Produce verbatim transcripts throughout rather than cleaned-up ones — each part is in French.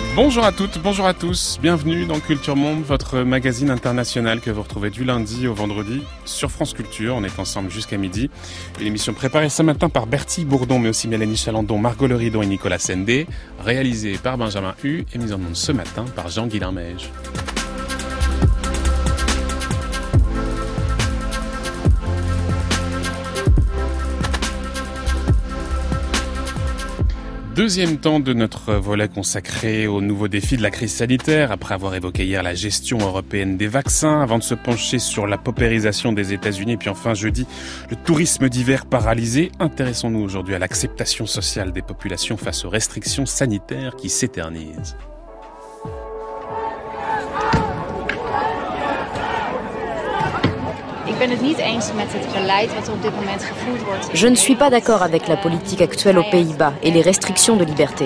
Bonjour à toutes, bonjour à tous, bienvenue dans Culture Monde, votre magazine international que vous retrouvez du lundi au vendredi sur France Culture. On est ensemble jusqu'à midi. Une émission préparée ce matin par Bertie Bourdon, mais aussi Mélanie Chalandon, Margot Leridon et Nicolas Sendé, réalisée par Benjamin Hu et mise en onde ce matin par Jean-Guilain Meige. Deuxième temps de notre volet consacré aux nouveaux défis de la crise sanitaire, après avoir évoqué hier la gestion européenne des vaccins, avant de se pencher sur la paupérisation des États-Unis, et puis enfin jeudi, le tourisme d'hiver paralysé. Intéressons-nous aujourd'hui à l'acceptation sociale des populations face aux restrictions sanitaires qui s'éternisent. Je ne suis pas d'accord avec la politique actuelle aux Pays-Bas et les restrictions de liberté.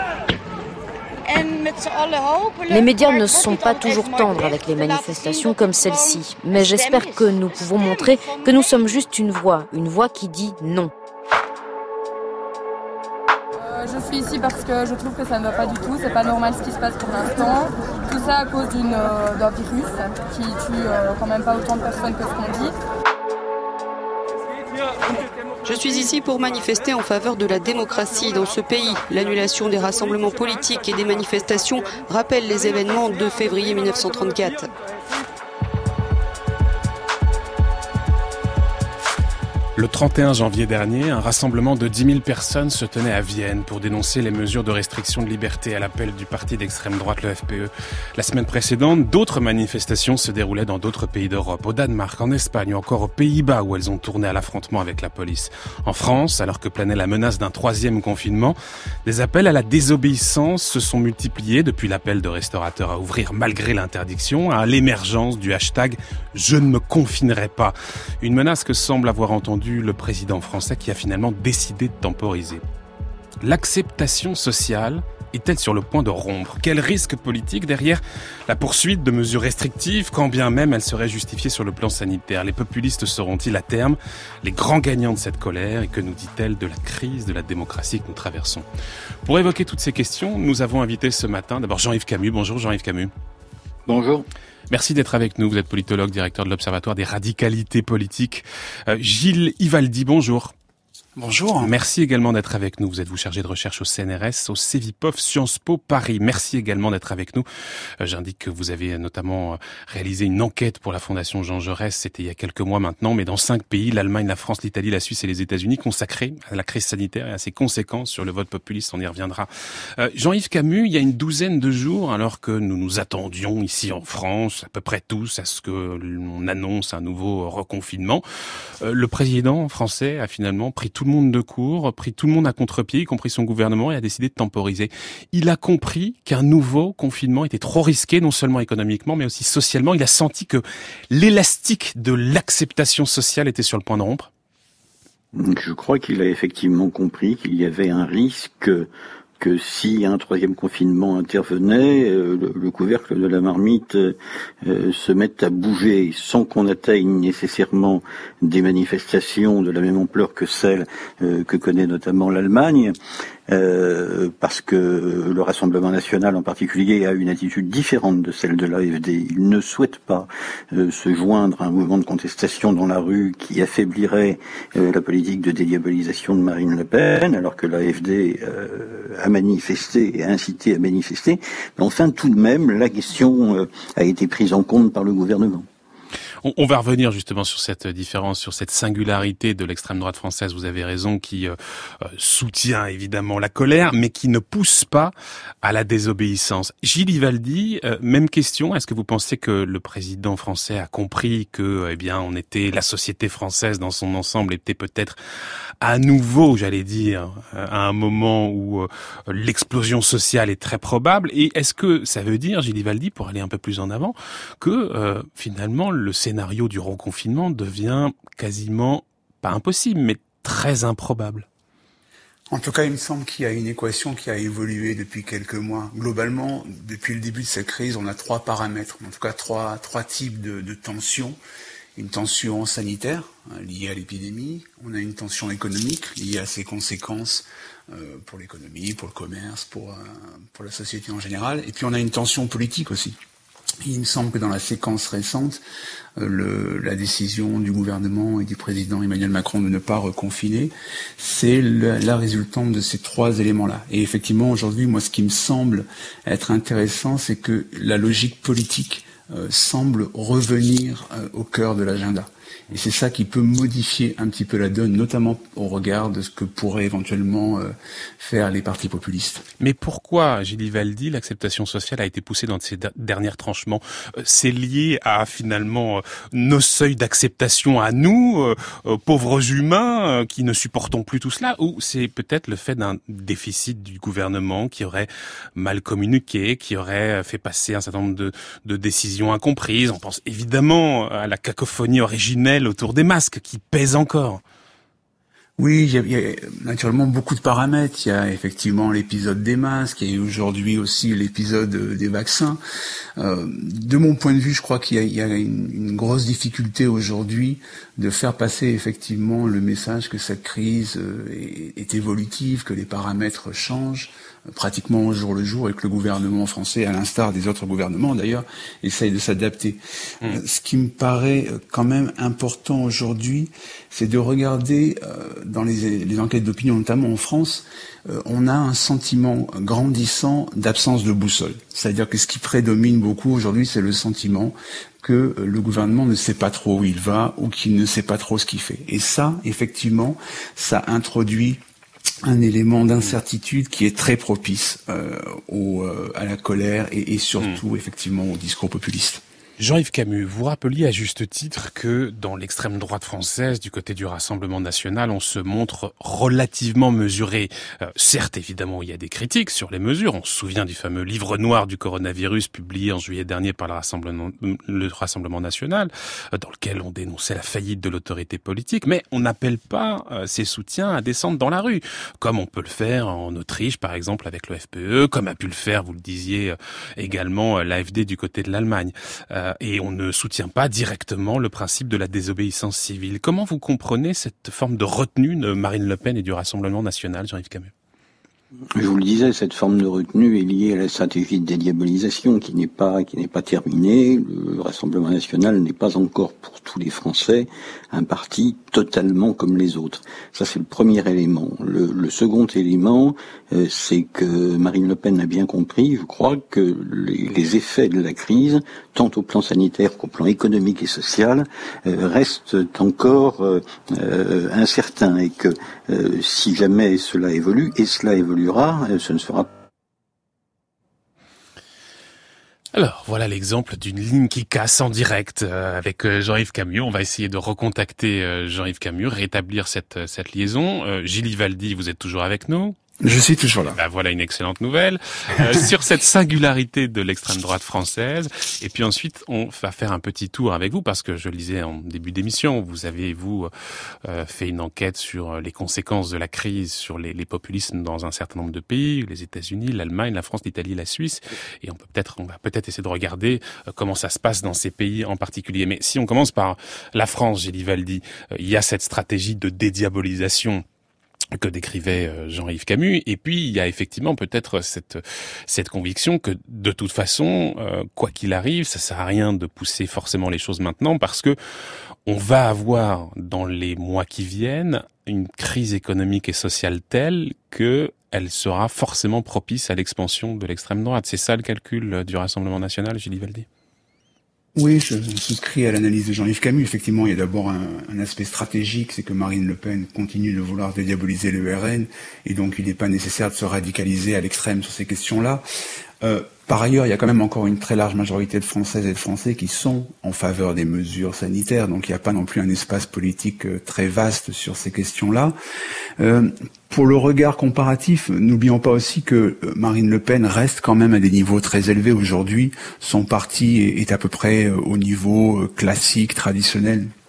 Les médias ne sont pas toujours tendres avec les manifestations comme celle-ci, mais j'espère que nous pouvons montrer que nous sommes juste une voix, une voix qui dit non. Je suis ici parce que je trouve que ça ne va pas du tout, c'est pas normal ce qui se passe pour l'instant. Tout ça à cause d'une, euh, d'un virus qui tue euh, quand même pas autant de personnes que ce qu'on dit. Je suis ici pour manifester en faveur de la démocratie dans ce pays. L'annulation des rassemblements politiques et des manifestations rappelle les événements de février mille neuf cent trente-quatre. Le trente et un janvier dernier, un rassemblement de dix mille personnes se tenait à Vienne pour dénoncer les mesures de restriction de liberté à l'appel du parti d'extrême droite, le F P E. La semaine précédente, d'autres manifestations se déroulaient dans d'autres pays d'Europe, au Danemark, en Espagne ou encore aux Pays-Bas où elles ont tourné à l'affrontement avec la police. En France, alors que planait la menace d'un troisième confinement, des appels à la désobéissance se sont multipliés depuis l'appel de restaurateurs à ouvrir malgré l'interdiction à l'émergence du hashtag « Je ne me confinerai pas ». Une menace que semble avoir entendue le président français qui a finalement décidé de temporiser. L'acceptation sociale est-elle sur le point de rompre ? Quel risque politique derrière la poursuite de mesures restrictives, quand bien même elles seraient justifiées sur le plan sanitaire ? Les populistes seront-ils à terme les grands gagnants de cette colère ? Et que nous dit-elle de la crise de la démocratie que nous traversons ? Pour évoquer toutes ces questions, nous avons invité ce matin d'abord Jean-Yves Camus. Bonjour Jean-Yves Camus. Bonjour. Merci d'être avec nous. Vous êtes politologue, directeur de l'Observatoire des radicalités politiques. Euh, Gilles Ivaldi, bonjour. Bonjour. Merci également d'être avec nous. Vous êtes vous chargé de recherche au C N R S, au Cevipof Sciences Po Paris. Merci également d'être avec nous. Euh, j'indique que vous avez notamment réalisé une enquête pour la Fondation Jean Jaurès. C'était il y a quelques mois maintenant, mais dans cinq pays, l'Allemagne, la France, l'Italie, la Suisse et les États-Unis, consacrés à la crise sanitaire et à ses conséquences sur le vote populiste. On y reviendra. Euh, Jean-Yves Camus, il y a une douzaine de jours, alors que nous nous attendions ici en France, à peu près tous, à ce que l'on annonce un nouveau reconfinement, euh, le président français a finalement pris tout le monde de court, pris tout le monde à contre-pied, y compris son gouvernement, et a décidé de temporiser. Il a compris qu'un nouveau confinement était trop risqué, non seulement économiquement, mais aussi socialement. Il a senti que l'élastique de l'acceptation sociale était sur le point de rompre. Je crois qu'il a effectivement compris qu'il y avait un risque que si un troisième confinement intervenait, euh, le, le couvercle de la marmite euh, se mette à bouger sans qu'on atteigne nécessairement des manifestations de la même ampleur que celles euh, que connaît notamment l'Allemagne, euh, parce que le Rassemblement national en particulier a une attitude différente de celle de l'A F D. Il ne souhaite pas euh, se joindre à un mouvement de contestation dans la rue qui affaiblirait euh, la politique de dédiabolisation de Marine Le Pen, alors que l'A F D euh, a manifesté et a incité à manifester. Mais enfin, tout de même, la question euh, a été prise en compte par le gouvernement. On va revenir justement sur cette différence, sur cette singularité de l'extrême droite française, vous avez raison, qui euh, soutient évidemment la colère, mais qui ne pousse pas à la désobéissance. Gilles Ivaldi, euh, même question, est-ce que vous pensez que le président français a compris que, eh bien, on était, la société française dans son ensemble était peut-être à nouveau, j'allais dire, à un moment où euh, l'explosion sociale est très probable, et est-ce que ça veut dire, Gilles Ivaldi, pour aller un peu plus en avant, que euh, finalement le scénario du reconfinement devient quasiment, pas impossible, mais très improbable? En tout cas, il me semble qu'il y a une équation qui a évolué depuis quelques mois. Globalement, depuis le début de cette crise, on a trois paramètres, en tout cas trois, trois types de, de tensions. Une tension sanitaire hein, liée à l'épidémie, on a une tension économique liée à ses conséquences euh, pour l'économie, pour le commerce, pour, euh, pour la société en général. Et puis on a une tension politique aussi. Il me semble que dans la séquence récente, euh, le, la décision du gouvernement et du président Emmanuel Macron de ne pas reconfiner, c'est la, la résultante de ces trois éléments-là. Et effectivement, aujourd'hui, moi, ce qui me semble être intéressant, c'est que la logique politique euh, semble revenir euh, au cœur de l'agenda. Et c'est ça qui peut modifier un petit peu la donne, notamment au regard de ce que pourraient éventuellement euh, faire les partis populistes. Mais pourquoi, Gilles Ivaldi, l'acceptation sociale a été poussée dans ces derniers tranchements ? C'est lié à finalement nos seuils d'acceptation à nous, euh, pauvres humains, euh, qui ne supportons plus tout cela, ou c'est peut-être le fait d'un déficit du gouvernement qui aurait mal communiqué, qui aurait fait passer un certain nombre de, de décisions incomprises. On pense évidemment à la cacophonie originelle autour des masques qui pèsent encore. Oui, il y, a, il y a naturellement beaucoup de paramètres. Il y a effectivement l'épisode des masques, il y a aujourd'hui aussi l'épisode des vaccins. Euh, de mon point de vue, je crois qu'il y a, il y a une, une grosse difficulté aujourd'hui de faire passer effectivement le message que cette crise est, est évolutive, que les paramètres changent pratiquement au jour le jour et que le gouvernement français, à l'instar des autres gouvernements d'ailleurs, essaye de s'adapter. Mmh. Euh, ce qui me paraît quand même important aujourd'hui, c'est de regarder euh, dans les, les enquêtes d'opinion, notamment en France, euh, on a un sentiment grandissant d'absence de boussole. C'est-à-dire que ce qui prédomine beaucoup aujourd'hui, c'est le sentiment que euh, le gouvernement ne sait pas trop où il va ou qu'il ne sait pas trop ce qu'il fait. Et ça, effectivement, ça introduit un élément d'incertitude qui est très propice euh, au, euh, à la colère et, et surtout, mmh. effectivement, au discours populiste. Jean-Yves Camus, vous rappeliez à juste titre que dans l'extrême droite française, du côté du Rassemblement national, on se montre relativement mesuré. Euh, certes, évidemment, il y a des critiques sur les mesures. On se souvient du fameux livre noir du coronavirus publié en juillet dernier par le Rassemblement, le Rassemblement national, euh, dans lequel on dénonçait la faillite de l'autorité politique. Mais on n'appelle pas euh, ses soutiens à descendre dans la rue, comme on peut le faire en Autriche, par exemple, avec le F P E, comme a pu le faire, vous le disiez, euh, également euh, l'A F D du côté de l'Allemagne. Euh, Et on ne soutient pas directement le principe de la désobéissance civile. Comment vous comprenez cette forme de retenue de Marine Le Pen et du Rassemblement national, Jean-Yves Camus ? Je vous le disais, cette forme de retenue est liée à la stratégie de dédiabolisation qui n'est pas qui n'est pas terminée. Le Rassemblement national n'est pas encore pour tous les Français un parti totalement comme les autres. Ça, c'est le premier élément. Le, le second élément, euh, c'est que Marine Le Pen a bien compris, je crois, que les, les effets de la crise, tant au plan sanitaire qu'au plan économique et social, euh, restent encore euh, euh, incertains et que euh, si jamais cela évolue, et cela évoluera, euh, ce ne sera pas. Alors, voilà l'exemple d'une ligne qui casse en direct euh, avec euh, Jean-Yves Camus. On va essayer de recontacter euh, Jean-Yves Camus, rétablir cette, cette liaison. Euh, Gilles Ivaldi, vous êtes toujours avec nous ? Je suis toujours là. Ben voilà une excellente nouvelle euh, sur cette singularité de l'extrême droite française. Et puis ensuite, on va faire un petit tour avec vous parce que je le disais en début d'émission, vous avez vous euh, fait une enquête sur les conséquences de la crise sur les, les populismes dans un certain nombre de pays, les États-Unis, l'Allemagne, la France, l'Italie, la Suisse. Et on peut peut-être, on va peut-être essayer de regarder euh, comment ça se passe dans ces pays en particulier. Mais si on commence par la France, Gilles Ivaldi, euh, il y a cette stratégie de dédiabolisation que décrivait Jean-Yves Camus, et puis il y a effectivement peut-être cette cette conviction que de toute façon, euh, quoi qu'il arrive, ça sert à rien de pousser forcément les choses maintenant parce que on va avoir dans les mois qui viennent une crise économique et sociale telle que elle sera forcément propice à l'expansion de l'extrême droite. C'est ça le calcul du Rassemblement national, Gilles Ivaldi ? Oui, je souscris à l'analyse de Jean-Yves Camus. Effectivement, il y a d'abord un, un aspect stratégique, c'est que Marine Le Pen continue de vouloir dédiaboliser le R N, et donc il n'est pas nécessaire de se radicaliser à l'extrême sur ces questions-là. Euh, par ailleurs, il y a quand même encore une très large majorité de Françaises et de Français qui sont en faveur des mesures sanitaires, donc il n'y a pas non plus un espace politique très vaste sur ces questions-là. Euh, pour le regard comparatif, n'oublions pas aussi que Marine Le Pen reste quand même à des niveaux très élevés aujourd'hui. Son parti est à peu près au niveau classique, traditionnel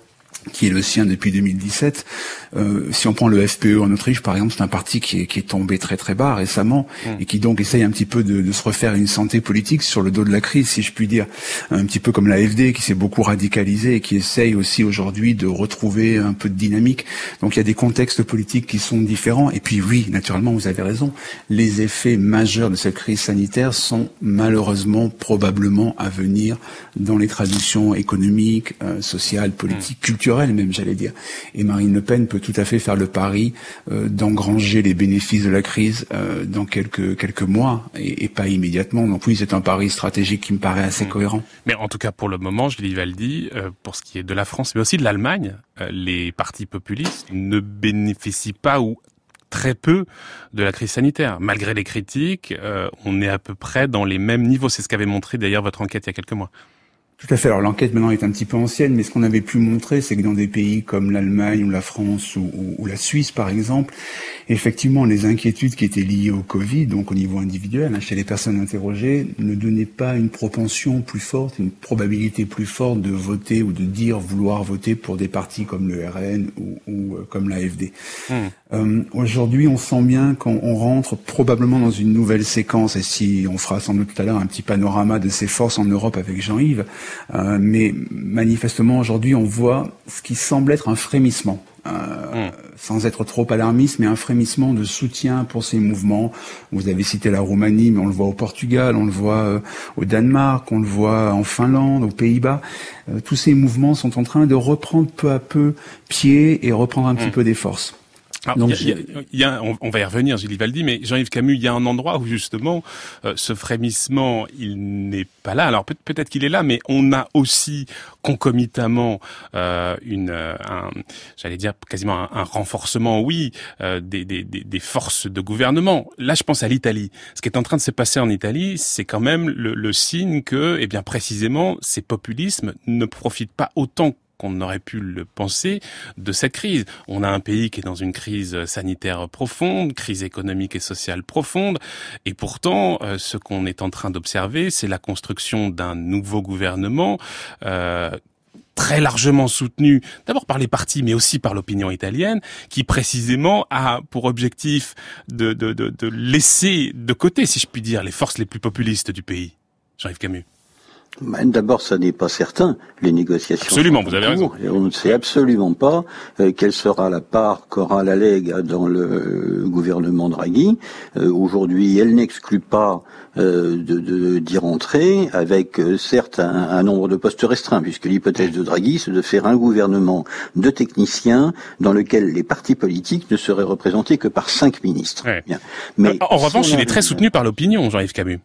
qui est le sien depuis deux mille dix-sept. Euh, si on prend le F P E en Autriche, par exemple, c'est un parti qui est, qui est tombé très très bas récemment mmh. et qui donc essaye un petit peu de, de se refaire une santé politique sur le dos de la crise, si je puis dire. Un petit peu comme l'A F D qui s'est beaucoup radicalisé et qui essaye aussi aujourd'hui de retrouver un peu de dynamique. Donc il y a des contextes politiques qui sont différents. Et puis oui, naturellement, vous avez raison, les effets majeurs de cette crise sanitaire sont malheureusement probablement à venir dans les traductions économiques, euh, sociales, politiques, mmh. culturelles même, j'allais dire. Et Marine Le Pen peut tout à fait faire le pari euh, d'engranger les bénéfices de la crise euh, dans quelques quelques mois et, et pas immédiatement. Donc oui, c'est un pari stratégique qui me paraît assez mmh. cohérent. Mais en tout cas, pour le moment, Julie Valdy, euh, pour ce qui est de la France, mais aussi de l'Allemagne, euh, les partis populistes ne bénéficient pas ou très peu de la crise sanitaire. Malgré les critiques, euh, on est à peu près dans les mêmes niveaux. C'est ce qu'avait montré d'ailleurs votre enquête il y a quelques mois. Tout à fait. Alors l'enquête maintenant est un petit peu ancienne, mais ce qu'on avait pu montrer, c'est que dans des pays comme l'Allemagne ou la France ou, ou, ou la Suisse, par exemple, effectivement, les inquiétudes qui étaient liées au Covid, donc au niveau individuel, hein, chez les personnes interrogées, ne donnaient pas une propension plus forte, une probabilité plus forte de voter ou de dire vouloir voter pour des partis comme le R N ou, ou euh, comme l'A F D. Mmh. Euh, aujourd'hui, on sent bien qu'on on rentre probablement dans une nouvelle séquence, et si on fera sans doute tout à l'heure un petit panorama de ces forces en Europe avec Jean-Yves, euh, mais manifestement aujourd'hui, on voit ce qui semble être un frémissement. Euh, mmh. sans être trop alarmiste, mais un frémissement de soutien pour ces mouvements. Vous avez cité la Roumanie, mais on le voit au Portugal, on le voit euh, au Danemark, on le voit en Finlande, aux Pays-Bas. Euh, tous ces mouvements sont en train de reprendre peu à peu pied et reprendre un mmh. petit peu des forces. Alors, Donc, y a, y a, y a, on, on va y revenir, Julie Valdy, mais Jean-Yves Camus, il y a un endroit où justement euh, ce frémissement, il n'est pas là. Alors peut- peut-être qu'il est là, mais on a aussi concomitamment euh, une, un, j'allais dire quasiment un, un renforcement, oui, euh, des, des, des, des forces de gouvernement. Là, je pense à l'Italie. Ce qui est en train de se passer en Italie, c'est quand même le, le signe que, eh bien, précisément, ces populismes ne profitent pas autant qu'on aurait pu le penser de cette crise. On a un pays qui est dans une crise sanitaire profonde, crise économique et sociale profonde, et pourtant, euh, ce qu'on est en train d'observer, c'est la construction d'un nouveau gouvernement euh, très largement soutenu, d'abord par les partis, mais aussi par l'opinion italienne, qui précisément a pour objectif de, de, de, de laisser de côté, si je puis dire, les forces les plus populistes du pays. Jean-Yves Camus. D'abord, ça n'est pas certain. Les négociations. Absolument, vous avez raison. Et on ne sait absolument pas euh, quelle sera la part qu'aura la Lega dans le euh, gouvernement Draghi. Euh, aujourd'hui, elle n'exclut pas euh, de, de, d'y rentrer, avec euh, certes un, un nombre de postes restreints, puisque l'hypothèse de Draghi, c'est de faire un gouvernement de techniciens dans lequel les partis politiques ne seraient représentés que par cinq ministres. Ouais. Bien. Mais en revanche, il est très soutenu par l'opinion, Jean-Yves Camus.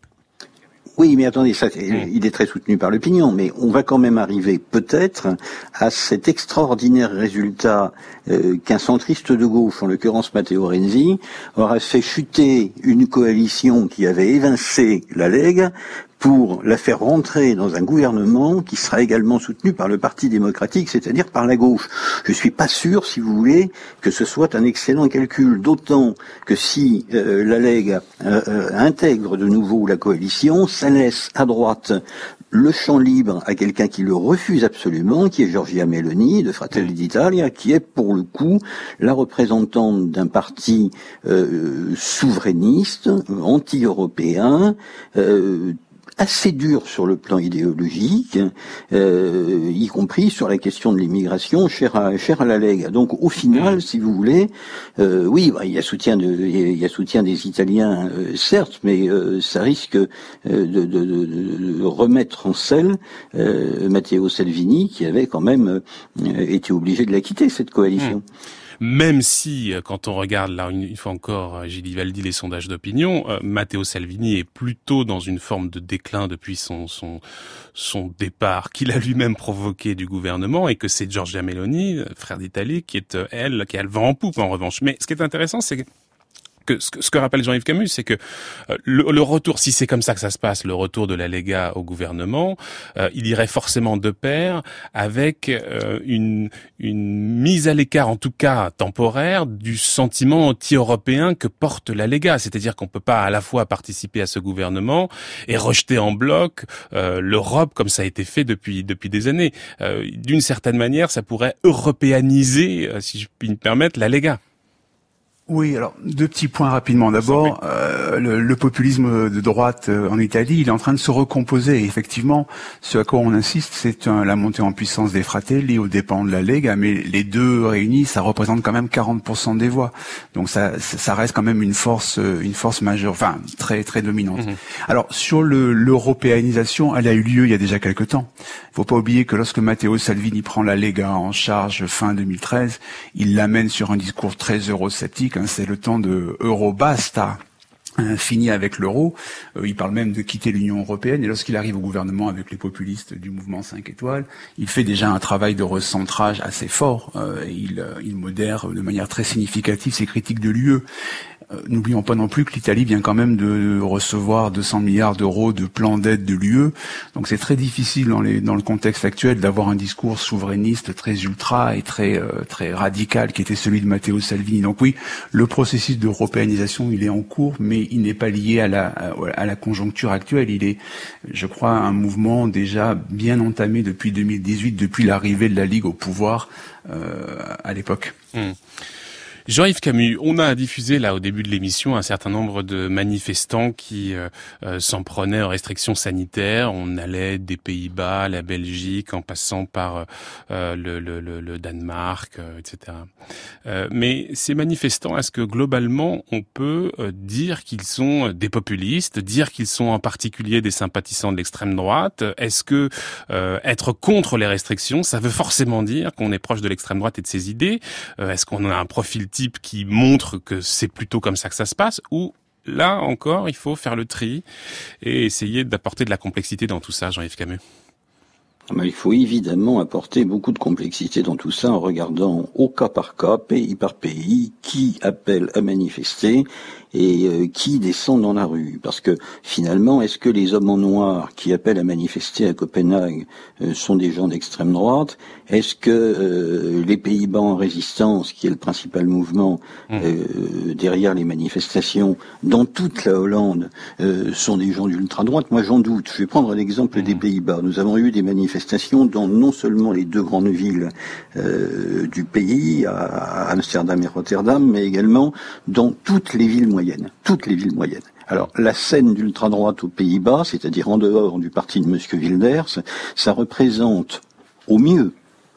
Oui, mais attendez, ça, il est très soutenu par l'opinion, mais on va quand même arriver peut-être à cet extraordinaire résultat euh, qu'un centriste de gauche, en l'occurrence Matteo Renzi, aura fait chuter une coalition qui avait évincé la Lega pour la faire rentrer dans un gouvernement qui sera également soutenu par le Parti démocratique, c'est-à-dire par la gauche. Je suis pas sûr, si vous voulez, que ce soit un excellent calcul, d'autant que si euh, la Lega euh, euh, intègre de nouveau la coalition, ça laisse à droite le champ libre à quelqu'un qui le refuse absolument, qui est Giorgia Meloni, de Fratelli d'Italia, qui est pour le coup la représentante d'un parti euh, souverainiste, anti-européen, euh, assez dur sur le plan idéologique, euh, y compris sur la question de l'immigration, chère à, chère à la Lega. Donc, au final, si vous voulez, euh, oui, bah, il y a soutien de, il y a soutien des Italiens, euh, certes, mais euh, ça risque euh, de, de, de, de remettre en selle euh, Matteo Salvini, qui avait quand même euh, été obligé de la quitter, cette coalition. Mmh. Même si, quand on regarde, là, une fois encore, Julie Valdy, les sondages d'opinion, euh, Matteo Salvini est plutôt dans une forme de déclin depuis son son son départ qu'il a lui-même provoqué du gouvernement, et que c'est Giorgia Meloni, frère d'Italie, qui est, elle, qui a le vent en poupe, en revanche. Mais ce qui est intéressant, c'est que que ce, que ce que rappelle Jean-Yves Camus, c'est que euh, le, le retour, si c'est comme ça que ça se passe, le retour de la Lega au gouvernement, euh, il irait forcément de pair avec euh, une, une mise à l'écart, en tout cas temporaire, du sentiment anti-européen que porte la Lega. C'est-à-dire qu'on peut pas à la fois participer à ce gouvernement et rejeter en bloc euh, l'Europe comme ça a été fait depuis depuis des années. Euh, d'une certaine manière, ça pourrait européaniser, euh, si je puis me permettre, la Lega. Oui, alors deux petits points rapidement. D'abord, euh, le, le populisme de droite euh, en Italie, il est en train de se recomposer. Et effectivement, ce à quoi on insiste, c'est un, la montée en puissance des Fratelli aux dépens de la Lega, mais les deux réunis, ça représente quand même quarante pour cent des voix. Donc ça, ça reste quand même une force, une force majeure, enfin très très dominante. Mmh. Alors sur le, l'européanisation, elle a eu lieu il y a déjà quelque temps. Il faut pas oublier que lorsque Matteo Salvini prend la Lega en charge fin deux mille treize, il l'amène sur un discours très eurosceptique. C'est le temps de Eurobasta, hein, fini avec l'euro. Euh, il parle même de quitter l'Union européenne. Et lorsqu'il arrive au gouvernement avec les populistes du mouvement cinq étoiles, il fait déjà un travail de recentrage assez fort. Euh, il, euh, il modère de manière très significative ses critiques de l'U E. N'oublions pas non plus que l'Italie vient quand même de recevoir deux cents milliards d'euros de plan d'aide de l'U E. Donc c'est très difficile dans, les, dans le contexte actuel d'avoir un discours souverainiste très ultra et très, euh, très radical qui était celui de Matteo Salvini. Donc oui, le processus d'européanisation, il est en cours, mais il n'est pas lié à la, à la conjoncture actuelle. Il est, je crois, un mouvement déjà bien entamé depuis deux mille dix-huit, depuis l'arrivée de la Ligue au pouvoir euh, à l'époque. Mmh. Jean-Yves Camus, on a diffusé là au début de l'émission un certain nombre de manifestants qui euh, euh, s'en prenaient aux restrictions sanitaires. On allait des Pays-Bas, la Belgique, en passant par euh, le, le, le, le Danemark, euh, et cetera. Euh, mais ces manifestants, est-ce que globalement on peut euh, dire qu'ils sont des populistes, dire qu'ils sont en particulier des sympathisants de l'extrême droite? Est-ce que euh, être contre les restrictions, ça veut forcément dire qu'on est proche de l'extrême droite et de ses idées? euh, Est-ce qu'on a un profil type qui montre que c'est plutôt comme ça que ça se passe, ou là encore il faut faire le tri et essayer d'apporter de la complexité dans tout ça, Jean-Yves Camus? Il faut évidemment apporter beaucoup de complexité dans tout ça en regardant au cas par cas, pays par pays, qui appelle à manifester et euh, qui descend dans la rue. Parce que finalement, est-ce que les hommes en noir qui appellent à manifester à Copenhague euh, sont des gens d'extrême droite? Est-ce que euh, les Pays-Bas en résistance, qui est le principal mouvement euh, derrière les manifestations, dans toute la Hollande, euh, sont des gens d'ultra-droite? Moi j'en doute. Je vais prendre l'exemple mmh. des Pays-Bas. Nous avons eu des manifestations dans non seulement les deux grandes villes euh, du pays, à Amsterdam et Rotterdam, mais également dans toutes les villes moyennes. Toutes les villes moyennes. Alors, la scène d'ultra-droite aux Pays-Bas, c'est-à-dire en dehors du parti de M. Wilders, ça représente au mieux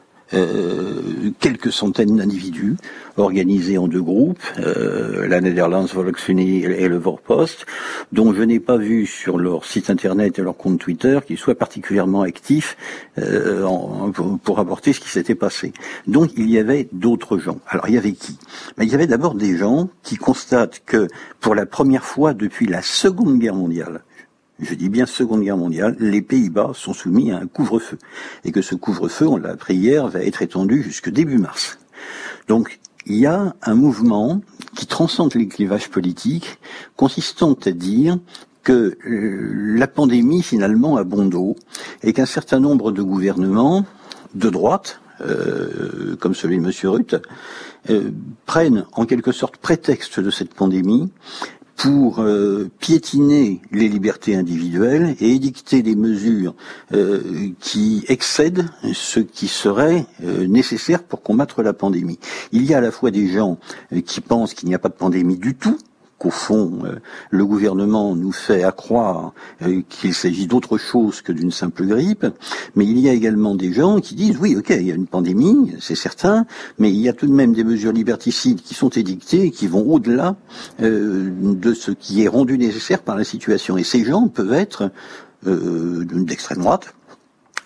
euh, quelques centaines d'individus organisés en deux groupes, euh, la Nederlands Volksunie et le Voorpost, dont je n'ai pas vu sur leur site internet et leur compte Twitter qu'ils soient particulièrement actifs euh, en, pour, pour apporter ce qui s'était passé. Donc il y avait d'autres gens. Alors il y avait qui? Mais il y avait d'abord des gens qui constatent que pour la première fois depuis la Seconde Guerre mondiale, je dis bien Seconde Guerre mondiale, les Pays-Bas sont soumis à un couvre-feu. Et que ce couvre-feu, on l'a appris hier, va être étendu jusque début mars. Donc, il y a un mouvement qui transcende les clivages politiques, consistant à dire que euh, la pandémie, finalement, a bon dos, et qu'un certain nombre de gouvernements de droite, euh, comme celui de M. Rutte, euh, prennent en quelque sorte prétexte de cette pandémie pour euh, piétiner les libertés individuelles et édicter des mesures euh, qui excèdent ce qui serait euh, nécessaire pour combattre la pandémie. Il y a à la fois des gens euh, qui pensent qu'il n'y a pas de pandémie du tout, qu'au fond, euh, le gouvernement nous fait accroire euh, qu'il s'agit d'autre chose que d'une simple grippe, mais il y a également des gens qui disent, oui, ok, il y a une pandémie, c'est certain, mais il y a tout de même des mesures liberticides qui sont édictées et qui vont au-delà euh, de ce qui est rendu nécessaire par la situation. Et ces gens peuvent être euh, d'extrême droite,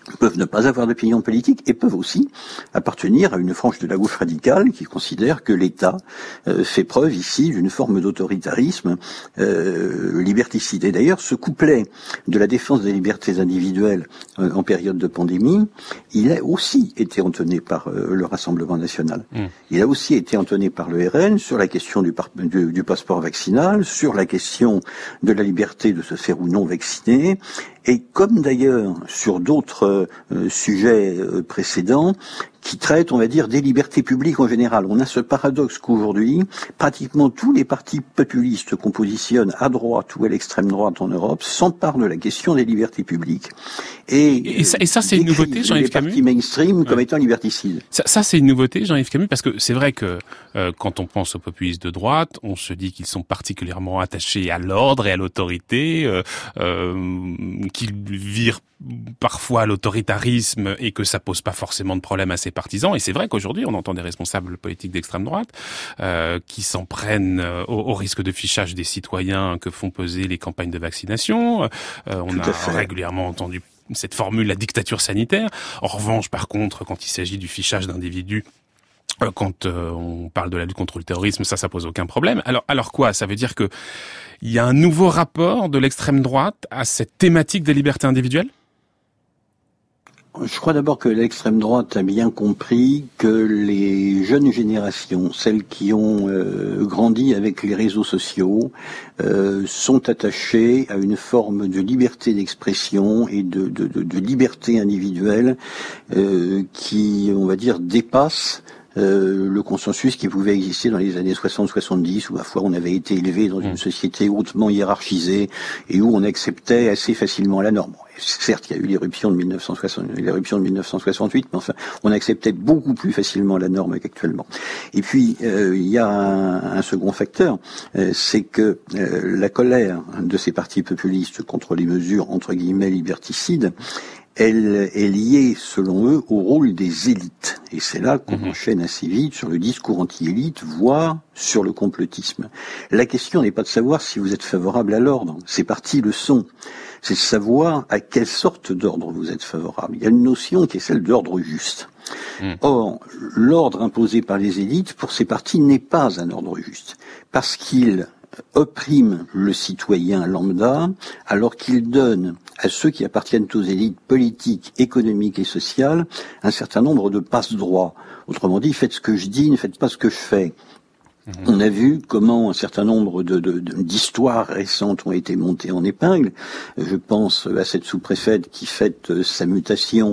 peuvent ne pas avoir d'opinion politique et peuvent aussi appartenir à une frange de la gauche radicale qui considère que l'État euh, fait preuve ici d'une forme d'autoritarisme euh, liberticide. Et d'ailleurs, ce couplet de la défense des libertés individuelles euh, en période de pandémie, il a aussi été entonné par euh, le Rassemblement national. Mmh. Il a aussi été entonné par le R N sur la question du, par- du, du passeport vaccinal, sur la question de la liberté de se faire ou non vacciner. Et comme d'ailleurs sur d'autres euh, sujets euh, précédents, qui traitent, on va dire, des libertés publiques en général. On a ce paradoxe qu'aujourd'hui, pratiquement tous les partis populistes qu'on positionne à droite ou à l'extrême droite en Europe s'emparent de la question des libertés publiques. Et, et, ça, et ça, c'est une nouveauté, Jean-Yves Camus. Les partis mainstream ouais. comme étant liberticides. Ça, ça, c'est une nouveauté, Jean-Yves Camus, parce que c'est vrai que euh, quand on pense aux populistes de droite, on se dit qu'ils sont particulièrement attachés à l'ordre et à l'autorité, euh, euh, qu'ils virent parfois à l'autoritarisme et que ça pose pas forcément de problème à ses partisans. Et c'est vrai qu'aujourd'hui, on entend des responsables politiques d'extrême droite euh, qui s'en prennent euh, au, au risque de fichage des citoyens que font peser les campagnes de vaccination. Euh, on a régulièrement entendu cette formule, la dictature sanitaire. En revanche, par contre, quand il s'agit du fichage d'individus, euh, quand euh, on parle de la lutte contre le terrorisme, ça, ça pose aucun problème. Alors, alors quoi ? Ça veut dire que il y a un nouveau rapport de l'extrême droite à cette thématique des libertés individuelles ? Je crois d'abord que l'extrême droite a bien compris que les jeunes générations, celles qui ont euh, grandi avec les réseaux sociaux, euh, sont attachées à une forme de liberté d'expression et de, de, de, de liberté individuelle euh, qui, on va dire, dépasse Euh, le consensus qui pouvait exister dans les années soixante soixante-dix, où à la fois on avait été élevé dans une société hautement hiérarchisée et où on acceptait assez facilement la norme. Certes, il y a eu l'éruption de mille neuf cent soixante, l'éruption de mille neuf cent soixante-huit, mais enfin, on acceptait beaucoup plus facilement la norme qu'actuellement. Et puis, euh, il y a un, un second facteur, euh, c'est que euh, la colère de ces partis populistes contre les mesures entre guillemets liberticides, elle est liée, selon eux, au rôle des élites. Et c'est là qu'on mmh. enchaîne assez vite sur le discours anti-élite, voire sur le complotisme. La question n'est pas de savoir si vous êtes favorable à l'ordre. Ces partis le sont. C'est de savoir à quelle sorte d'ordre vous êtes favorable. Il y a une notion qui est celle d'ordre juste. Mmh. Or, l'ordre imposé par les élites, pour ces partis, n'est pas un ordre juste. Parce qu'il opprime le citoyen lambda, alors qu'il donne à ceux qui appartiennent aux élites politiques, économiques et sociales un certain nombre de passe-droits. Autrement dit, faites ce que je dis, ne faites pas ce que je fais. Mmh. On a vu comment un certain nombre de, de, de, d'histoires récentes ont été montées en épingle. Je pense à cette sous-préfète qui fête sa mutation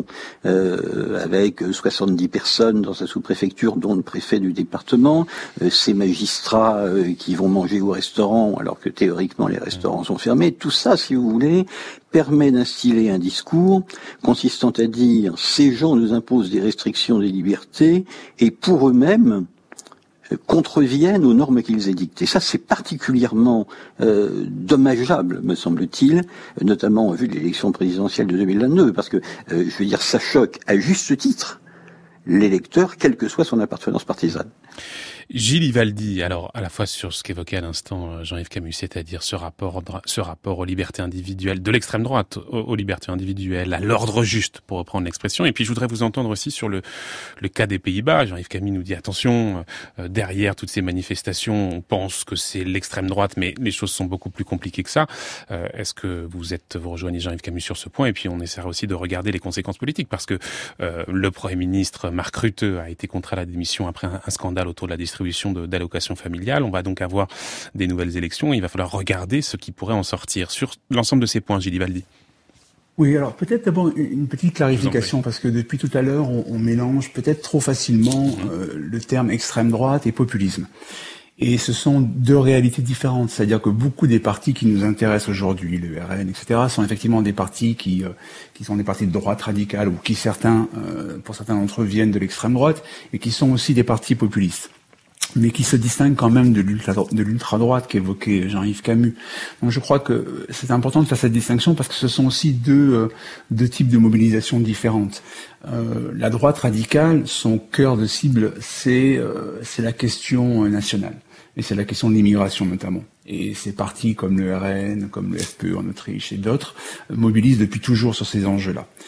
euh, avec soixante-dix personnes dans sa sous-préfecture, dont le préfet du département, euh, ces magistrats euh, qui vont manger au restaurant alors que théoriquement les restaurants sont fermés. Tout ça, si vous voulez, permet d'instiller un discours consistant à dire ces gens nous imposent des restrictions des libertés et pour eux-mêmes contreviennent aux normes qu'ils édictent. Et ça, c'est particulièrement euh, dommageable, me semble-t-il, notamment en vue de l'élection présidentielle de deux mille vingt-deux, parce que, euh, je veux dire, ça choque à juste titre l'électeur, quelle que soit son appartenance partisane. Gilles Ivaldi, alors à la fois sur ce qu'évoquait à l'instant Jean-Yves Camus, c'est-à-dire ce rapport, ce rapport aux libertés individuelles, de l'extrême droite aux, aux libertés individuelles, à l'ordre juste, pour reprendre l'expression. Et puis je voudrais vous entendre aussi sur le, le cas des Pays-Bas. Jean-Yves Camus nous dit attention, euh, derrière toutes ces manifestations, on pense que c'est l'extrême droite, mais les choses sont beaucoup plus compliquées que ça. Euh, est-ce que vous êtes, vous rejoignez Jean-Yves Camus sur ce point? Et puis on essaiera aussi de regarder les conséquences politiques, parce que euh, le Premier ministre Mark Rutte a été contraint à la démission après un, un scandale autour de la distribution De, d'allocations familiales. On va donc avoir des nouvelles élections et il va falloir regarder ce qui pourrait en sortir. Sur l'ensemble de ces points, Gilles Ivaldi. Oui, alors peut-être d'abord une petite clarification, parce que depuis tout à l'heure, on, on mélange peut-être trop facilement mmh. euh, le terme extrême droite et populisme. Et ce sont deux réalités différentes. C'est-à-dire que beaucoup des partis qui nous intéressent aujourd'hui, le R N, et cetera, sont effectivement des partis qui euh, qui sont des partis de droite radicale, ou qui certains, euh, pour certains d'entre eux, viennent de l'extrême droite, et qui sont aussi des partis populistes, mais qui se distingue quand même de l'ultra, de l'ultra-droite qu'évoquait Jean-Yves Camus. Donc je crois que c'est important de faire cette distinction parce que ce sont aussi deux, euh, deux types de mobilisation différentes. Euh, la droite radicale, son cœur de cible, c'est, euh, c'est la question nationale. Et c'est la question de l'immigration notamment. Et ces partis comme le R N, comme le F P E en Autriche et d'autres, euh, mobilisent depuis toujours sur ces enjeux-là.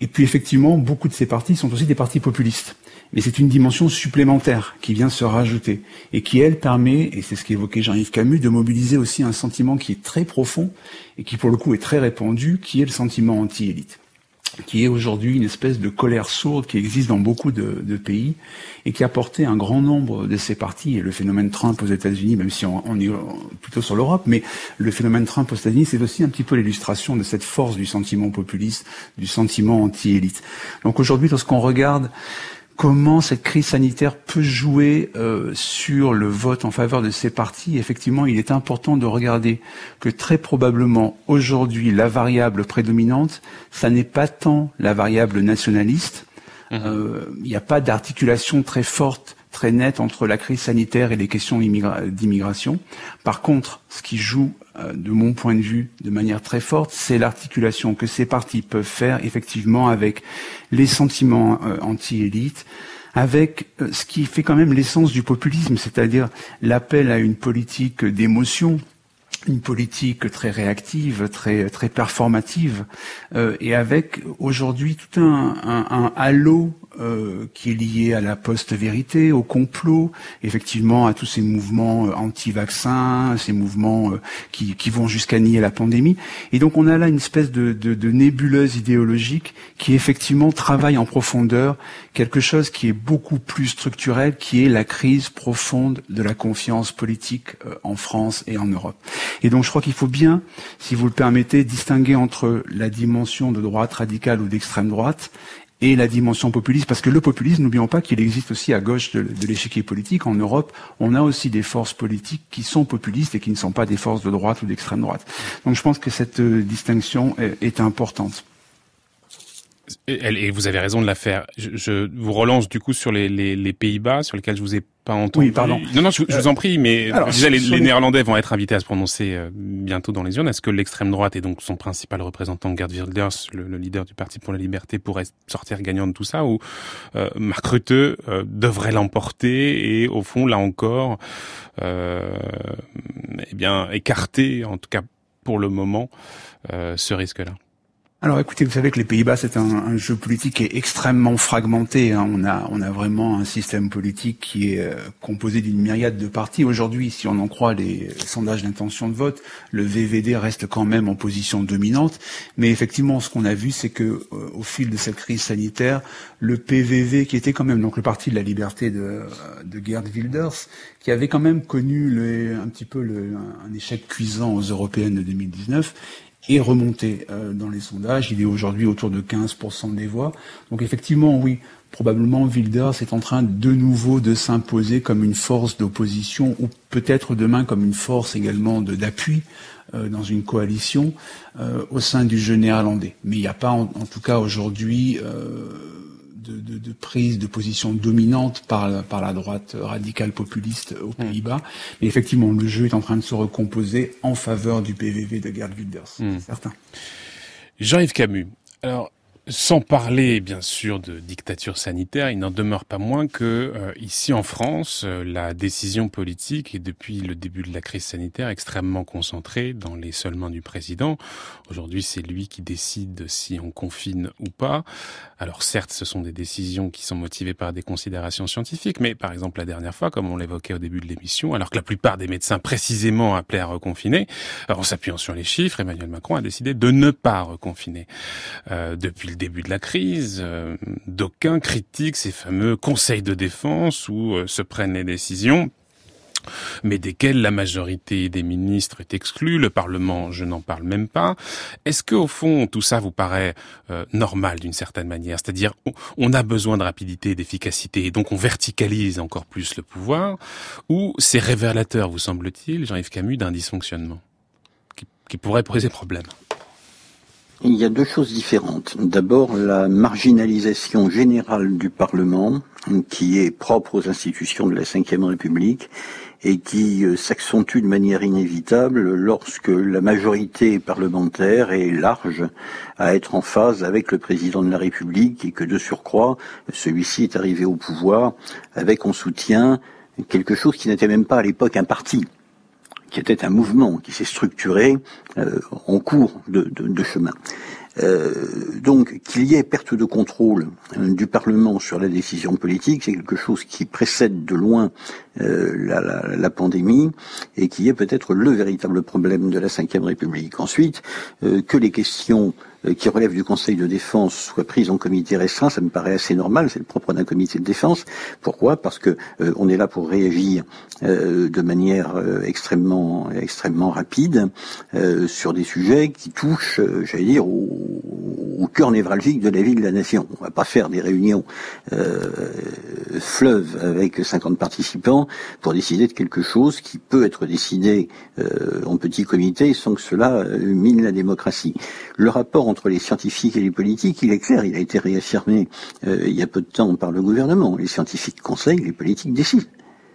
Et puis effectivement, beaucoup de ces partis sont aussi des partis populistes. Mais c'est une dimension supplémentaire qui vient se rajouter et qui, elle, permet, et c'est ce qu'évoquait Jean-Yves Camus, de mobiliser aussi un sentiment qui est très profond et qui, pour le coup, est très répandu, qui est le sentiment anti-élite, qui est aujourd'hui une espèce de colère sourde qui existe dans beaucoup de, de pays et qui a porté un grand nombre de ces partis. Et le phénomène Trump aux États-Unis, même si on, on est plutôt sur l'Europe, mais le phénomène Trump aux États-Unis, c'est aussi un petit peu l'illustration de cette force du sentiment populiste, du sentiment anti-élite. Donc aujourd'hui, lorsqu'on regarde comment cette crise sanitaire peut jouer euh, sur le vote en faveur de ces partis, effectivement, il est important de regarder que très probablement aujourd'hui, la variable prédominante, ça n'est pas tant la variable nationaliste. Mmh. Euh, il n'y a pas d'articulation très forte, très nette entre la crise sanitaire et les questions immigra- d'immigration. Par contre, ce qui joue, euh, de mon point de vue, de manière très forte, c'est l'articulation que ces partis peuvent faire effectivement avec les sentiments euh, anti-élites, avec euh, ce qui fait quand même l'essence du populisme, c'est-à-dire l'appel à une politique d'émotion, une politique très réactive, très très performative, euh, et avec aujourd'hui tout un, un, un halo euh, qui est lié à la post-vérité, au complot, effectivement à tous ces mouvements euh, anti-vaccins, ces mouvements euh, qui, qui vont jusqu'à nier la pandémie. Et donc on a là une espèce de, de, de nébuleuse idéologique qui effectivement travaille en profondeur quelque chose qui est beaucoup plus structurel, qui est la crise profonde de la confiance politique euh, en France et en Europe. Et donc je crois qu'il faut bien, si vous le permettez, distinguer entre la dimension de droite radicale ou d'extrême droite et la dimension populiste, parce que le populisme, n'oublions pas qu'il existe aussi à gauche de, de l'échiquier politique. En Europe, on a aussi des forces politiques qui sont populistes et qui ne sont pas des forces de droite ou d'extrême droite. Donc je pense que cette euh, distinction est, est importante. Et vous avez raison de la faire. Je, je vous relance du coup sur les, les, les Pays-Bas, sur lesquels je vous ai pas entendu. Oui, pardon. Non, non, je, je vous en prie, mais Alors, déjà, les, les... les Néerlandais vont être invités à se prononcer euh, bientôt dans les urnes. Est-ce que l'extrême droite et donc son principal représentant, Geert Wilders, le, le leader du Parti pour la Liberté, pourrait sortir gagnant de tout ça, ou euh, Mark Rutte euh, devrait l'emporter et au fond, là encore, euh, eh bien, écarter, en tout cas pour le moment, euh, ce risque-là? Alors écoutez, vous savez que les Pays-Bas, c'est un, un jeu politique qui est extrêmement fragmenté. Hein. On a, on a vraiment un système politique qui est euh, composé d'une myriade de partis. Aujourd'hui, si on en croit les sondages d'intention de vote, le V V D reste quand même en position dominante. Mais effectivement, ce qu'on a vu, c'est que euh, au fil de cette crise sanitaire, le P V V, qui était quand même donc le Parti de la Liberté de, de Geert Wilders, qui avait quand même connu le, un petit peu le, un échec cuisant aux européennes de deux mille dix-neuf, est remonté euh, dans les sondages. Il est aujourd'hui autour de quinze pour cent des voix. Donc effectivement, oui, probablement Wilders est en train de nouveau de s'imposer comme une force d'opposition, ou peut-être demain comme une force également de, d'appui euh, dans une coalition euh, au sein du jeu néerlandais. Mais il n'y a pas en, en tout cas aujourd'hui euh, de, de, de prise de position dominante par la, par la droite radicale populiste aux Pays-Bas. Mais effectivement, le jeu est en train de se recomposer en faveur du P V V de Geert Wilders, mmh. c'est certain. Jean-Yves Camus, alors, sans parler bien sûr de dictature sanitaire, il n'en demeure pas moins que euh, ici en France, euh, la décision politique est depuis le début de la crise sanitaire extrêmement concentrée dans les seules mains du président. Aujourd'hui, c'est lui qui décide si on confine ou pas. Alors certes, ce sont des décisions qui sont motivées par des considérations scientifiques, mais par exemple la dernière fois, comme on l'évoquait au début de l'émission, alors que la plupart des médecins précisément appelaient à reconfiner, alors, en s'appuyant sur les chiffres, Emmanuel Macron a décidé de ne pas reconfiner. Euh, depuis le début de la crise, euh, d'aucuns critiquent ces fameux conseils de défense où euh, se prennent les décisions, mais desquels la majorité des ministres est exclue, le Parlement, je n'en parle même pas. Est-ce que au fond, tout ça vous paraît euh, normal d'une certaine manière? C'est-à-dire, on, on a besoin de rapidité et d'efficacité, et donc on verticalise encore plus le pouvoir, ou c'est révélateur, vous semble-t-il, Jean-Yves Camus, d'un dysfonctionnement qui, qui pourrait poser problème? Il y a deux choses différentes. D'abord, la marginalisation générale du Parlement, qui est propre aux institutions de la Cinquième République, et qui s'accentue de manière inévitable lorsque la majorité parlementaire est large à être en phase avec le président de la République, et que de surcroît, celui-ci est arrivé au pouvoir avec en soutien quelque chose qui n'était même pas à l'époque un parti, qui était un mouvement qui s'est structuré euh, en cours de, de, de chemin. Euh, donc, qu'il y ait perte de contrôle euh, du Parlement sur la décision politique, c'est quelque chose qui précède de loin euh, la, la, la pandémie et qui est peut-être le véritable problème de la Cinquième République. Ensuite, euh, que les questions euh, qui relèvent du Conseil de défense soient prises en comité restreint, ça me paraît assez normal, c'est le propre d'un comité de défense. Pourquoi ? Parce que euh, on est là pour réagir euh, de manière euh, extrêmement, extrêmement rapide euh, sur des sujets qui touchent, euh, j'allais dire, au au cœur névralgique de la vie de la nation. On va pas faire des réunions euh, fleuves avec cinquante participants pour décider de quelque chose qui peut être décidé euh, en petit comité sans que cela euh, mine la démocratie. Le rapport entre les scientifiques et les politiques, il est clair, il a été réaffirmé euh, il y a peu de temps par le gouvernement. Les scientifiques conseillent, les politiques décident.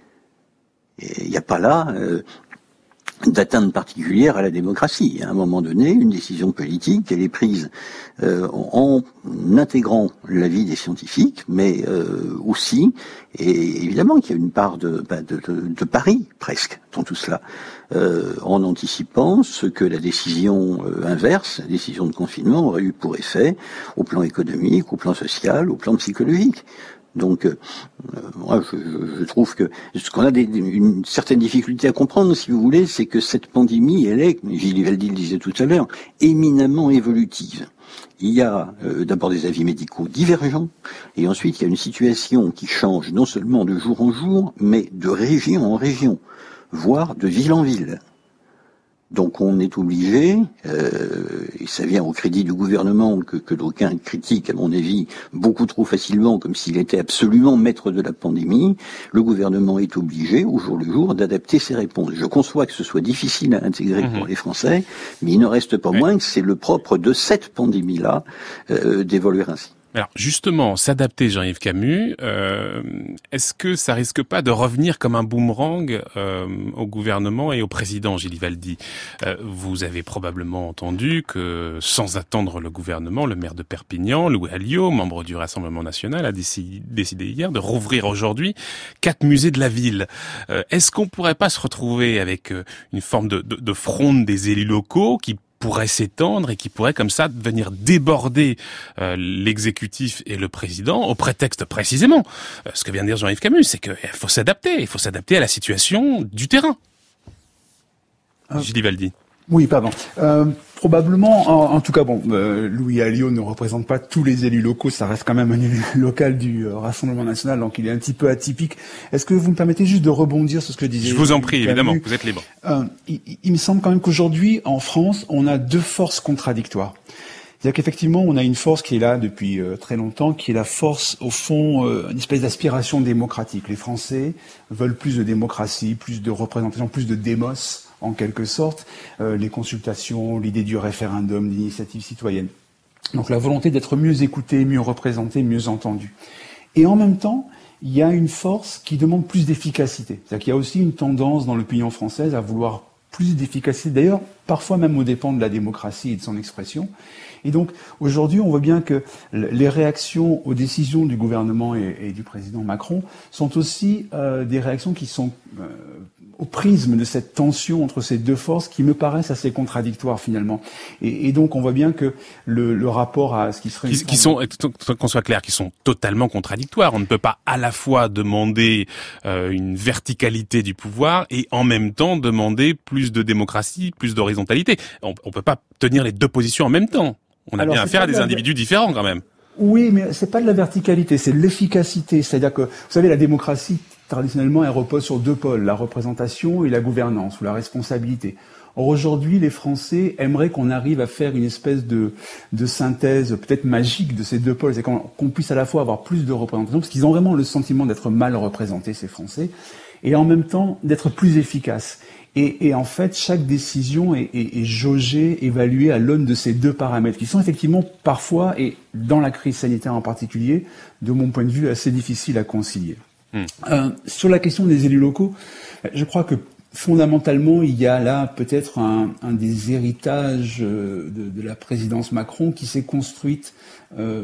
Et il n'y a pas là euh, d'atteinte particulière à la démocratie. À un moment donné, une décision politique, elle est prise euh, en, en intégrant l'avis des scientifiques, mais euh, aussi, et évidemment qu'il y a une part de, bah, de, de, de pari, presque, dans tout cela, euh, en anticipant ce que la décision euh, inverse, la décision de confinement, aurait eu pour effet au plan économique, au plan social, au plan psychologique. Donc, euh, moi, je, je trouve que ce qu'on a des, une certaine difficulté à comprendre, si vous voulez, c'est que cette pandémie, elle est, Gilles Livaldi le disait tout à l'heure, éminemment évolutive. Il y a euh, d'abord des avis médicaux divergents, et ensuite il y a une situation qui change non seulement de jour en jour, mais de région en région, voire de ville en ville. Donc on est obligé, euh, et ça vient au crédit du gouvernement que, que d'aucuns critiquent à mon avis beaucoup trop facilement comme s'il était absolument maître de la pandémie, le gouvernement est obligé au jour le jour d'adapter ses réponses. Je conçois que ce soit difficile à intégrer mmh. pour les Français, mais il ne reste pas oui. moins que c'est le propre de cette pandémie-là euh, d'évoluer ainsi. Alors justement, s'adapter, Jean-Yves Camus, euh, est-ce que ça risque pas de revenir comme un boomerang euh, au gouvernement et au président Gilles Livaldi ? euh, Vous avez probablement entendu que, sans attendre le gouvernement, le maire de Perpignan, Louis Alliot, membre du Rassemblement national, a décidé, décidé hier de rouvrir aujourd'hui quatre musées de la ville. Euh, est-ce qu'on pourrait pas se retrouver avec euh, une forme de, de, de fronde des élus locaux qui pourrait s'étendre et qui pourrait comme ça venir déborder euh, l'exécutif et le président au prétexte précisément, euh, ce que vient de dire Jean-Yves Camus, c'est qu'il faut s'adapter, il faut s'adapter à la situation du terrain. Euh, Gilles Livaldi. Oui, pardon. Euh, probablement, en, en tout cas, bon, euh, Louis Alliot ne représente pas tous les élus locaux, ça reste quand même un élu local du euh, Rassemblement national, donc il est un petit peu atypique. Est-ce que vous me permettez juste de rebondir sur ce que disait... Je vous en prie, Camus. Évidemment, vous êtes libre. Euh, il, il me semble quand même qu'aujourd'hui, en France, on a deux forces contradictoires. C'est-à-dire qu'effectivement, on a une force qui est là depuis euh, très longtemps, qui est la force, au fond, euh, une espèce d'aspiration démocratique. Les Français veulent plus de démocratie, plus de représentation, plus de démos, en quelque sorte, euh, les consultations, l'idée du référendum, d'initiative citoyenne. Donc la volonté d'être mieux écouté, mieux représenté, mieux entendu. Et en même temps, il y a une force qui demande plus d'efficacité. C'est-à-dire qu'il y a aussi une tendance dans l'opinion française à vouloir plus d'efficacité, d'ailleurs, parfois même aux dépens de la démocratie et de son expression. Et donc, aujourd'hui, on voit bien que les réactions aux décisions du gouvernement et, et du président Macron sont aussi euh, des réactions qui sont euh, au prisme de cette tension entre ces deux forces qui me paraissent assez contradictoires finalement. Et, et donc, on voit bien que le, le rapport à ce qui serait... Qui, qui sont, qu'on soit clair, qui sont totalement contradictoires. On ne peut pas à la fois demander euh, une verticalité du pouvoir et en même temps demander plus de démocratie, plus d'horizontalité. On ne peut pas tenir les deux positions en même temps. On a Alors, bien affaire à des individus différents quand même. Oui, mais c'est pas de la verticalité, c'est de l'efficacité. C'est-à-dire que, vous savez, la démocratie, traditionnellement, elle repose sur deux pôles, la représentation et la gouvernance, ou la responsabilité. Or, aujourd'hui, les Français aimeraient qu'on arrive à faire une espèce de, de synthèse peut-être magique de ces deux pôles. C'est qu'on, qu'on puisse à la fois avoir plus de représentation, parce qu'ils ont vraiment le sentiment d'être mal représentés, ces Français, et en même temps d'être plus efficaces. Et, et en fait, chaque décision est, est, est jaugée, évaluée à l'aune de ces deux paramètres, qui sont effectivement parfois, et dans la crise sanitaire en particulier, de mon point de vue, assez difficiles à concilier. Mmh. Euh, sur la question des élus locaux, je crois que fondamentalement, il y a là peut-être un, un des héritages de, de la présidence Macron qui s'est construite euh,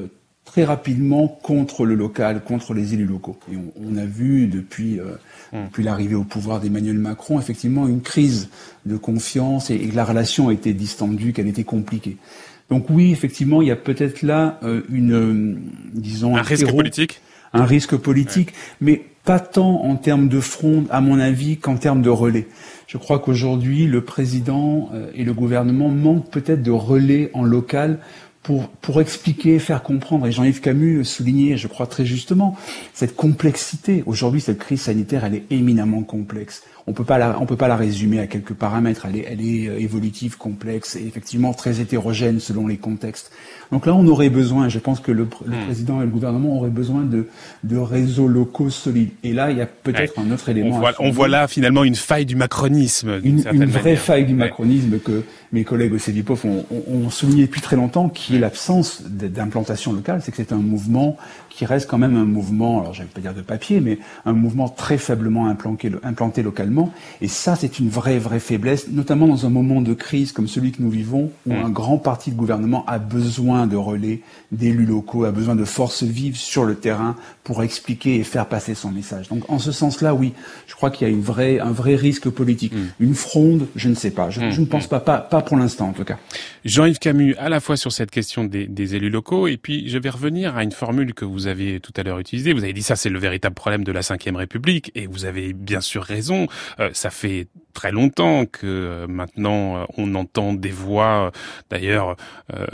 très rapidement contre le local, contre les élus locaux. Et on, on a vu depuis, euh, mmh. depuis l'arrivée au pouvoir d'Emmanuel Macron, effectivement, une crise de confiance et, et que la relation a été distendue, qu'elle était compliquée. Donc oui, effectivement, il y a peut-être là euh, une, euh, disons... Un, un risque terreau, politique Un risque politique, ouais. mais pas tant en termes de fronde, à mon avis, qu'en termes de relais. Je crois qu'aujourd'hui, le président euh, et le gouvernement manquent peut-être de relais en local pour pour expliquer, faire comprendre. Et Jean-Yves Camus soulignait, je crois très justement, cette complexité. Aujourd'hui, cette crise sanitaire, elle est éminemment complexe. On peut pas la, on peut pas la résumer à quelques paramètres. Elle est, elle est évolutive, complexe et effectivement très hétérogène selon les contextes. Donc là, on aurait besoin, je pense que le, le mmh. président et le gouvernement auraient besoin de, de réseaux locaux solides. Et là, il y a peut-être ouais. un autre élément. On voit, on voit là finalement une faille du macronisme. Une, une vraie manière. faille du macronisme ouais. que mes collègues au CEVIPOF ont, ont, ont souligné depuis très longtemps, qui est l'absence d'implantation locale. C'est que c'est un mouvement qui reste quand même un mouvement, alors je ne vais pas dire de papier, mais un mouvement très faiblement implanté, implanté localement. Et ça, c'est une vraie, vraie faiblesse, notamment dans un moment de crise comme celui que nous vivons, où mmh. un grand parti de gouvernement a besoin de relais, d'élus locaux, a besoin de forces vives sur le terrain pour expliquer et faire passer son message. Donc, en ce sens-là, oui, je crois qu'il y a une vraie, un vrai risque politique. Mmh. Une fronde, je ne sais pas. Je, mmh. je ne pense pas, pas, pas pour l'instant, en tout cas. Jean-Yves Camus, à la fois sur cette question des, des élus locaux, et puis je vais revenir à une formule que vous avez tout à l'heure utilisée. Vous avez dit ça, c'est le véritable problème de la cinquième République, et vous avez bien sûr raison. Euh, ça fait très longtemps que euh, maintenant euh, on entend des voix, euh, d'ailleurs, euh,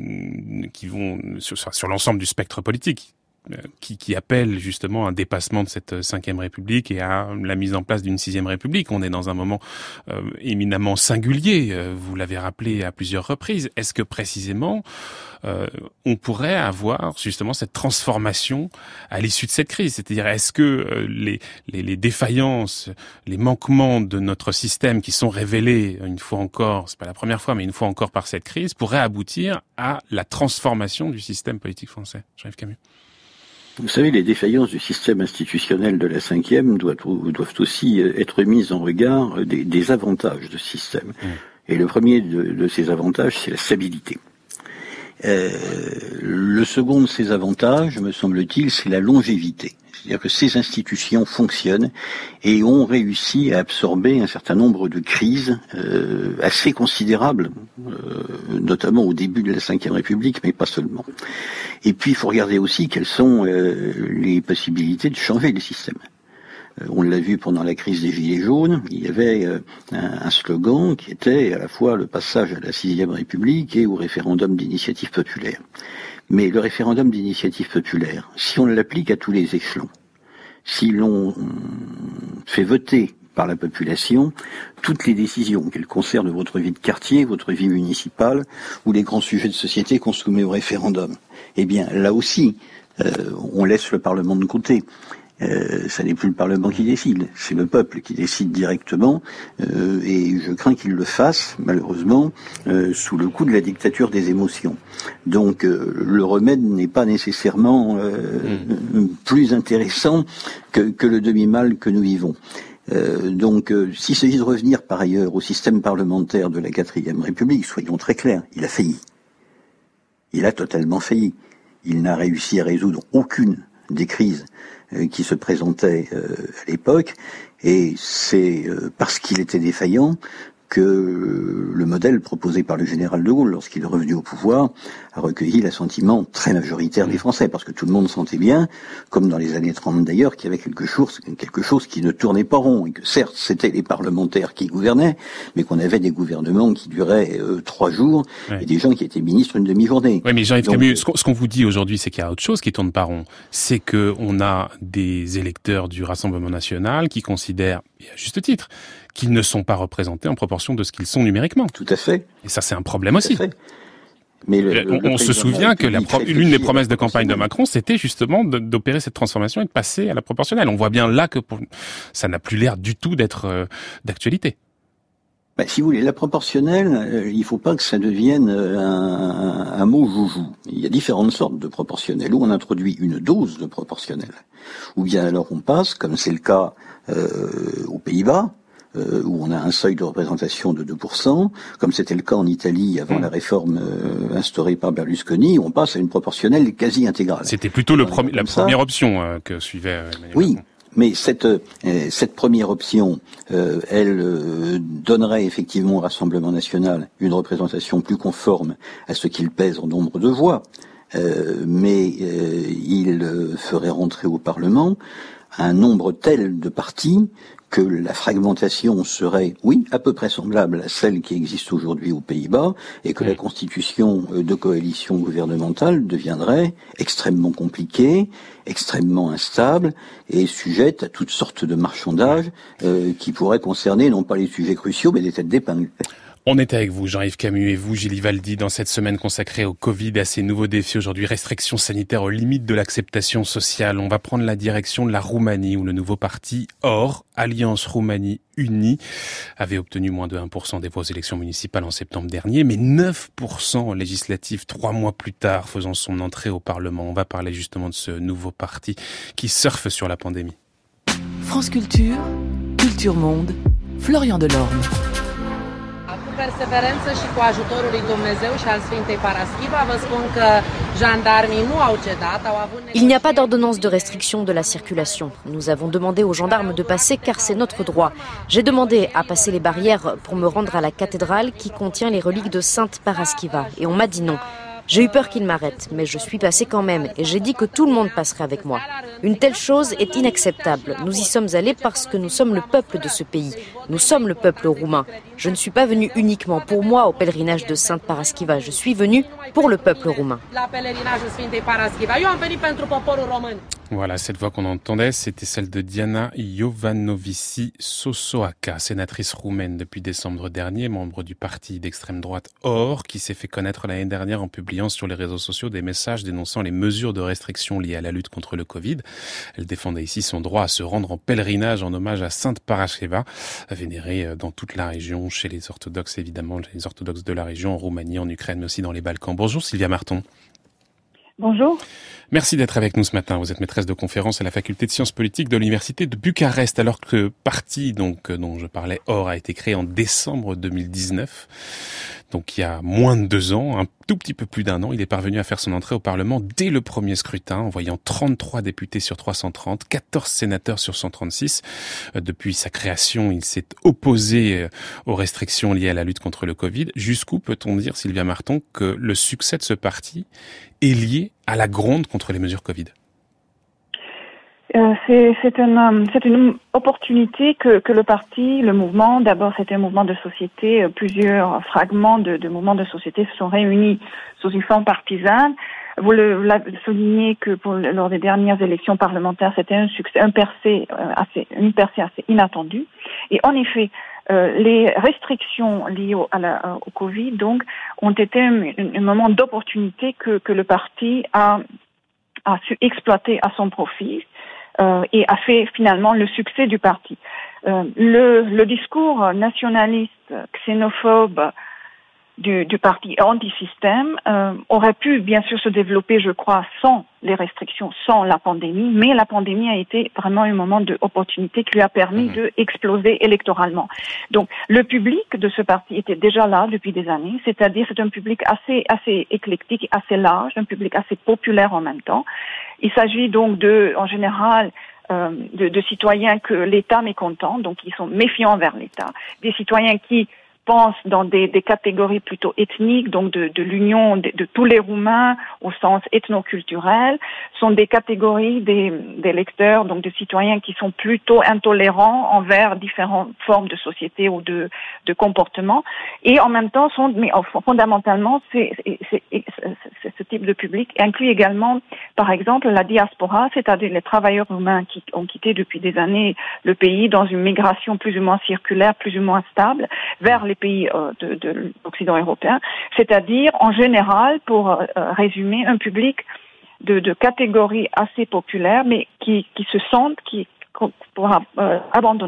qui vont sur, sur l'ensemble du spectre politique, Qui, qui appelle justement un dépassement de cette cinquième République et à la mise en place d'une sixième République. On est dans un moment euh, éminemment singulier, euh, vous l'avez rappelé à plusieurs reprises. Est-ce que précisément euh, on pourrait avoir justement cette transformation à l'issue de cette crise? C'est-à-dire, est-ce que euh, les, les, les défaillances, les manquements de notre système qui sont révélés une fois encore, c'est pas la première fois, mais une fois encore par cette crise, pourraient aboutir à la transformation du système politique français? Jean-Yves Camus. Vous savez, les défaillances du système institutionnel de la cinquième doivent, doivent aussi être mises en regard des, des avantages de ce système. Mmh. Et le premier de, de ces avantages, c'est la stabilité. Euh, le second de ces avantages, me semble-t-il, c'est la longévité. C'est-à-dire que ces institutions fonctionnent et ont réussi à absorber un certain nombre de crises euh, assez considérables, euh, notamment au début de la cinquième République, mais pas seulement. Et puis, il faut regarder aussi quelles sont euh, les possibilités de changer les systèmes. Euh, on l'a vu pendant la crise des Gilets jaunes, il y avait euh, un, un slogan qui était à la fois le passage à la sixième République et au référendum d'initiative populaire. Mais le référendum d'initiative populaire, si on l'applique à tous les échelons, si l'on fait voter par la population toutes les décisions, qu'elles concernent votre vie de quartier, votre vie municipale, ou les grands sujets de société qu'on soumet au référendum, eh bien, là aussi, euh, on laisse le Parlement de côté. Euh, ça n'est plus le Parlement qui décide, c'est le peuple qui décide directement, euh, et je crains qu'il le fasse, malheureusement, euh, sous le coup de la dictature des émotions. Donc euh, le remède n'est pas nécessairement euh, mmh. plus intéressant que, que le demi-mal que nous vivons. Euh, donc euh, s'il s'agit de revenir par ailleurs au système parlementaire de la quatrième République, soyons très clairs, il a failli. Il a totalement failli. Il n'a réussi à résoudre aucune des crises euh, qui se présentaient euh, à l'époque, et c'est euh, parce qu'il était défaillant que euh, le modèle proposé par le général de Gaulle, lorsqu'il est revenu au pouvoir, a recueilli l'assentiment très majoritaire des Français, parce que tout le monde sentait bien, comme dans les années trente d'ailleurs, qu'il y avait quelque chose, quelque chose qui ne tournait pas rond, et que certes c'était les parlementaires qui gouvernaient, mais qu'on avait des gouvernements qui duraient euh, trois jours, ouais. et des gens qui étaient ministres une demi-journée. Oui, mais Jean-Yves Camus, ce qu'on, ce qu'on vous dit aujourd'hui, c'est qu'il y a autre chose qui tourne pas rond. C'est que on a des électeurs du Rassemblement national qui considèrent, et à juste titre, qu'ils ne sont pas représentés en proportion de ce qu'ils sont numériquement. Tout à fait. Et ça, c'est un problème aussi. Mais le, le, on, on se souvient que la pro- l'une des promesses de campagne de Macron, c'était justement de, d'opérer cette transformation et de passer à la proportionnelle. On voit bien là que pour, ça n'a plus l'air du tout d'être euh, d'actualité. Ben, si vous voulez, la proportionnelle, euh, il ne faut pas que ça devienne euh, un, un mot joujou. Il y a différentes sortes de proportionnelles, où on introduit une dose de proportionnelle, ou bien alors on passe, comme c'est le cas euh, aux Pays-Bas, euh, où on a un seuil de représentation de deux pour cent, comme c'était le cas en Italie avant mmh. la réforme euh, instaurée par Berlusconi, on passe à une proportionnelle quasi intégrale. C'était plutôt le premier, la ça. première option euh, que suivait Emmanuel Oui. Macron. Mais cette euh, cette première option, euh, elle euh, donnerait effectivement au Rassemblement national une représentation plus conforme à ce qu'il pèse en nombre de voix, euh, mais euh, il euh, ferait rentrer au Parlement un nombre tel de partis que la fragmentation serait, oui, à peu près semblable à celle qui existe aujourd'hui aux Pays-Bas, et que mmh. la constitution de coalition gouvernementale deviendrait extrêmement compliquée, extrêmement instable, et sujette à toutes sortes de marchandages euh, qui pourraient concerner non pas les sujets cruciaux, mais des têtes d'épingle. On est avec vous, Jean-Yves Camus, et vous, Gilles Ivaldi, dans cette semaine consacrée au Covid, à ces nouveaux défis aujourd'hui, restrictions sanitaires aux limites de l'acceptation sociale. On va prendre la direction de la Roumanie, où le nouveau parti O R, Alliance Roumanie Unie, avait obtenu moins de un pour cent des voix aux élections municipales en septembre dernier, mais neuf pour cent aux législatives trois mois plus tard, faisant son entrée au Parlement. On va parler justement de ce nouveau parti qui surfe sur la pandémie. France Culture, Culture Monde, Florian Delorme. Perseverență și cu ajutorul lui Dumnezeu și al Sfintei Paraschiva, vă spun că gendarmii nu au cedat, au avut... Il n'y a pas d'ordonnance de restriction de la circulation. Nous avons demandé aux gendarmes de passer car c'est notre droit. J'ai demandé à passer les barrières pour me rendre à la cathédrale qui contient les reliques de Sainte Paraschiva et on m'a dit non. J'ai eu peur qu'ils m'arrêtent, mais je suis passée quand même et j'ai dit que tout le monde passerait avec moi. Une telle chose est inacceptable. Nous y sommes allés parce que nous sommes le peuple de ce pays. Nous sommes le peuple roumain. Je ne suis pas venue uniquement pour moi au pèlerinage de Sainte Paraschiva. Je suis venue pour le peuple roumain. Voilà, cette voix qu'on entendait, c'était celle de Diana Iovanovici Sosoaca, sénatrice roumaine depuis décembre dernier, membre du parti d'extrême droite O R, qui s'est fait connaître l'année dernière en publiant sur les réseaux sociaux des messages dénonçant les mesures de restriction liées à la lutte contre le Covid. Elle défendait ici son droit à se rendre en pèlerinage en hommage à Sainte Paraschiva, vénérée dans toute la région, chez les orthodoxes évidemment, les orthodoxes de la région, en Roumanie, en Ukraine, mais aussi dans les Balkans. Bonjour Sylvia Marton. Bonjour. Merci d'être avec nous ce matin. Vous êtes maîtresse de conférence à la faculté de sciences politiques de l'université de Bucarest, alors que le parti donc, dont je parlais, O R, a été créé en décembre deux mille dix-neuf. Donc il y a moins de deux ans, un tout petit peu plus d'un an, il est parvenu à faire son entrée au Parlement dès le premier scrutin, en voyant trente-trois députés sur trois cent trente, quatorze sénateurs sur cent trente-six. Depuis sa création, il s'est opposé aux restrictions liées à la lutte contre le Covid. Jusqu'où peut-on dire, Sylvia Marton, que le succès de ce parti est lié à la gronde contre les mesures Covid? Euh, c'est, c'est, une, c'est une opportunité que, que le parti, le mouvement, d'abord c'était un mouvement de société, plusieurs fragments de, de mouvements de société se sont réunis sous une forme partisane. Vous, le, vous l'avez souligné que pour, lors des dernières élections parlementaires, c'était un succès, un percée assez, une percée assez inattendue. Et en effet, euh, les restrictions liées au, à la, au Covid, donc, ont été un, un moment d'opportunité que, que le parti a, a su exploiter à son profit. Euh, et a fait finalement le succès du parti. Euh, le, le discours nationaliste, xénophobe du, du parti anti-système euh, aurait pu bien sûr se développer, je crois, sans les restrictions, sans la pandémie, mais la pandémie a été vraiment un moment d'opportunité qui lui a permis de exploser électoralement. Donc le public de ce parti était déjà là depuis des années, c'est-à-dire c'est un public assez assez éclectique, assez large, un public assez populaire en même temps. Il s'agit donc de, en général, euh, de, de citoyens que l'État mécontent, donc ils sont méfiants envers l'État, des citoyens qui pensent dans des, des catégories plutôt ethniques, donc de, de l'union de, de tous les Roumains au sens ethnoculturel, sont des catégories des, des lecteurs, donc de citoyens qui sont plutôt intolérants envers différentes formes de société ou de, de comportement, et en même temps sont, mais fondamentalement, c'est, c'est, c'est, c'est, ce type de public inclut également, par exemple, la diaspora, c'est-à-dire les travailleurs roumains qui ont quitté depuis des années le pays dans une migration plus ou moins circulaire, plus ou moins stable, vers les pays euh, de, de l'Occident européen, c'est-à-dire en général, pour euh, résumer, un public de, de catégories assez populaires, mais qui, qui se sentent qui pourra euh, abandonner.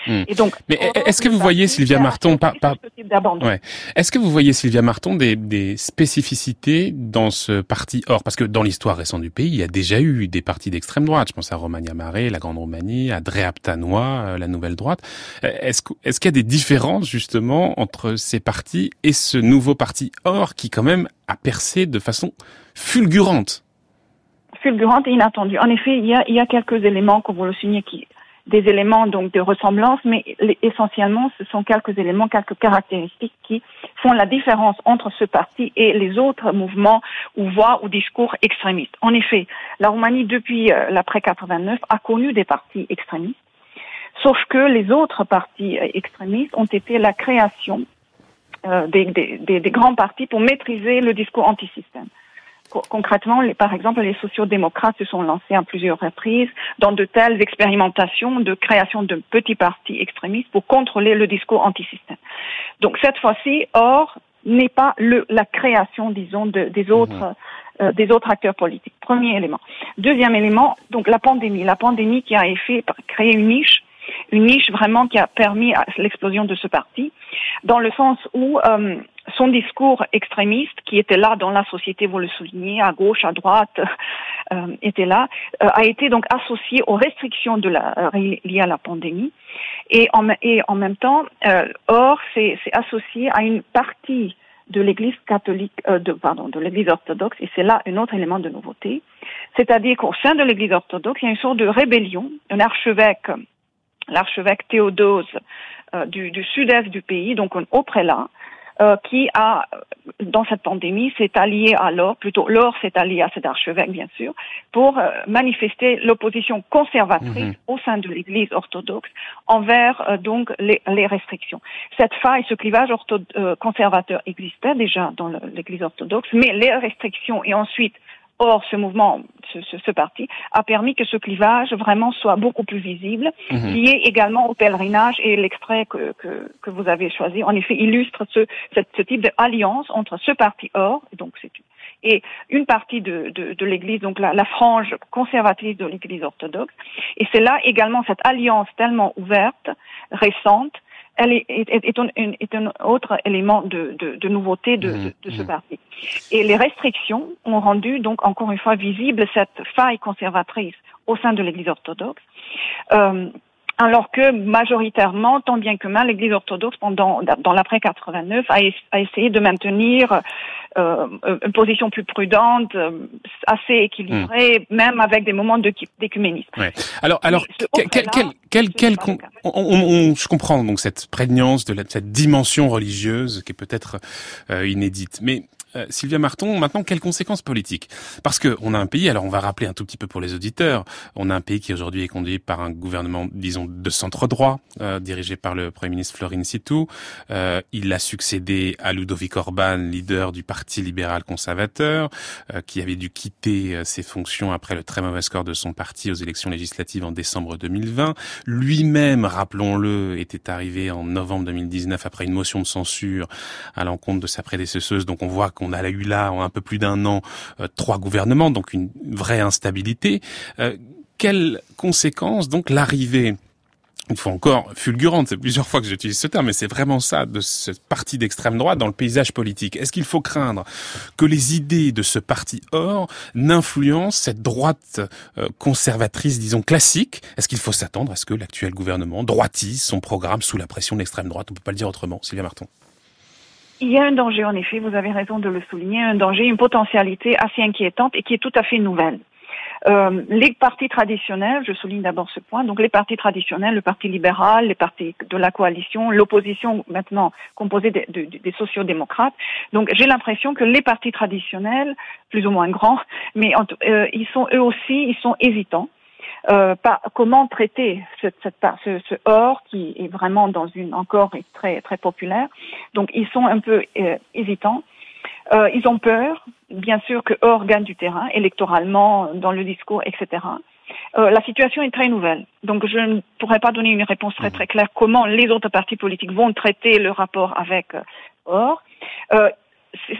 Mmh. Et donc, mais est-ce que vous voyez, Sylvia Marton, par, par... Ouais. Est-ce que vous voyez, Sylvia Marton, des, des spécificités dans ce parti Or? Parce que dans l'histoire récente du pays, il y a déjà eu des partis d'extrême droite. Je pense à Romania Mare, la Grande Roumanie, à Dreapta-Noa, la Nouvelle Droite. Est-ce, est-ce qu'il y a des différences, justement, entre ces partis et ce nouveau parti Or qui, quand même, a percé de façon fulgurante? Fulgurante et inattendue. En effet, il y a, il y a quelques éléments, comme vous le soulignez, qui, des éléments donc de ressemblance, mais les, essentiellement, ce sont quelques éléments, quelques caractéristiques qui font la différence entre ce parti et les autres mouvements ou voix ou discours extrémistes. En effet, la Roumanie, depuis euh, l'après quatre-vingt-neuf, a connu des partis extrémistes, sauf que les autres partis euh, extrémistes ont été la création euh, des, des, des, des grands partis pour maîtriser le discours antisystème. Concrètement, les, par exemple, les sociodémocrates se sont lancés à plusieurs reprises dans de telles expérimentations de création de petits partis extrémistes pour contrôler le discours antisystème. Donc cette fois-ci, Or n'est pas le, la création, disons, de, des autres mmh. euh, des autres acteurs politiques. Premier élément. Deuxième élément, donc la pandémie. La pandémie qui a fait créer une niche, une niche vraiment qui a permis l'explosion de ce parti, dans le sens où euh, son discours extrémiste, qui était là dans la société, vous le soulignez, à gauche, à droite, euh, était là, euh, a été donc associé aux restrictions de la, euh, liées à la pandémie. Et en, et en même temps, euh, Or, c'est, c'est associé à une partie de l'Église catholique, euh, de, pardon, de l'Église orthodoxe, et c'est là un autre élément de nouveauté. C'est-à-dire qu'au sein de l'Église orthodoxe, il y a une sorte de rébellion, un archevêque, l'archevêque Théodose euh, du, du sud-est du pays, donc un haut prélat, Euh, qui a, dans cette pandémie, s'est allié à l'Or, plutôt l'Or s'est allié à cet archevêque, bien sûr, pour euh, manifester l'opposition conservatrice mmh. au sein de l'Église orthodoxe envers euh, donc les, les restrictions. Cette faille, ce clivage ortho, euh, conservateur existait déjà dans le, l'Église orthodoxe, mais les restrictions et ensuite Or, ce mouvement, ce, ce, ce parti, a permis que ce clivage vraiment soit beaucoup plus visible, mmh. lié également au pèlerinage, et l'extrait que, que, que vous avez choisi, en effet, illustre ce, ce, ce type d'alliance entre ce parti Or, donc c'est, et une partie de, de, de l'Église, donc la, la frange conservatrice de l'Église orthodoxe. Et c'est là également cette alliance tellement ouverte, récente, elle est, est, est, un, est un autre élément de, de, de nouveauté de, de, de ce parti. Et les restrictions ont rendu donc encore une fois visible cette faille conservatrice au sein de l'Église orthodoxe, euh, alors que majoritairement, tant bien que mal, l'Église orthodoxe pendant dans l'après quatre-vingt-neuf a, a essayé de maintenir euh, une position plus prudente, euh, assez équilibrée, mmh. même avec des moments de, d'écuménisme. Ouais. Alors, alors, quel, quel, quel, quel, quel on, on, on, je comprends donc cette prégnance de la, cette dimension religieuse qui est peut-être euh, inédite, mais Euh, Sylvia Marton, maintenant, quelles conséquences politiques? Parce que on a un pays, alors on va rappeler un tout petit peu pour les auditeurs, on a un pays qui aujourd'hui est conduit par un gouvernement, disons, de centre-droit, euh, dirigé par le Premier ministre Florin Citu. Euh, il a succédé à Ludovic Orban, leader du Parti libéral-conservateur, euh, qui avait dû quitter euh, ses fonctions après le très mauvais score de son parti aux élections législatives en décembre deux mille vingt. Lui-même, rappelons-le, était arrivé en novembre deux mille dix-neuf après une motion de censure à l'encontre de sa prédécesseuse. Donc on voit qu'on On a eu là, en un peu plus d'un an, euh, trois gouvernements, donc une vraie instabilité. Euh, quelles conséquences, donc, l'arrivée, une fois encore, fulgurante, c'est plusieurs fois que j'utilise ce terme, mais c'est vraiment ça, de ce parti d'extrême droite dans le paysage politique. Est-ce qu'il faut craindre que les idées de ce parti Or n'influencent cette droite euh, conservatrice, disons, classique? Est-ce qu'il faut s'attendre à ce que l'actuel gouvernement droitise son programme sous la pression de l'extrême droite? On peut pas le dire autrement. Sylvia Marton. Il y a un danger, en effet, vous avez raison de le souligner, un danger, une potentialité assez inquiétante et qui est tout à fait nouvelle. Euh, les partis traditionnels, je souligne d'abord ce point, donc les partis traditionnels, le parti libéral, les partis de la coalition, l'opposition maintenant composée de, de, de, des sociodémocrates. Donc j'ai l'impression que les partis traditionnels, plus ou moins grands, mais euh, ils sont eux aussi, ils sont hésitants. Euh, pas, comment traiter cette, cette, ce, ce Or qui est vraiment dans une encore est très très populaire. Donc ils sont un peu euh, hésitants. Euh, ils ont peur, bien sûr, que Or gagne du terrain électoralement dans le discours, et cetera. Euh, la situation est très nouvelle, donc je ne pourrais pas donner une réponse très très claire comment les autres partis politiques vont traiter le rapport avec euh, Or. Euh, C'est, c'est, ce qu'il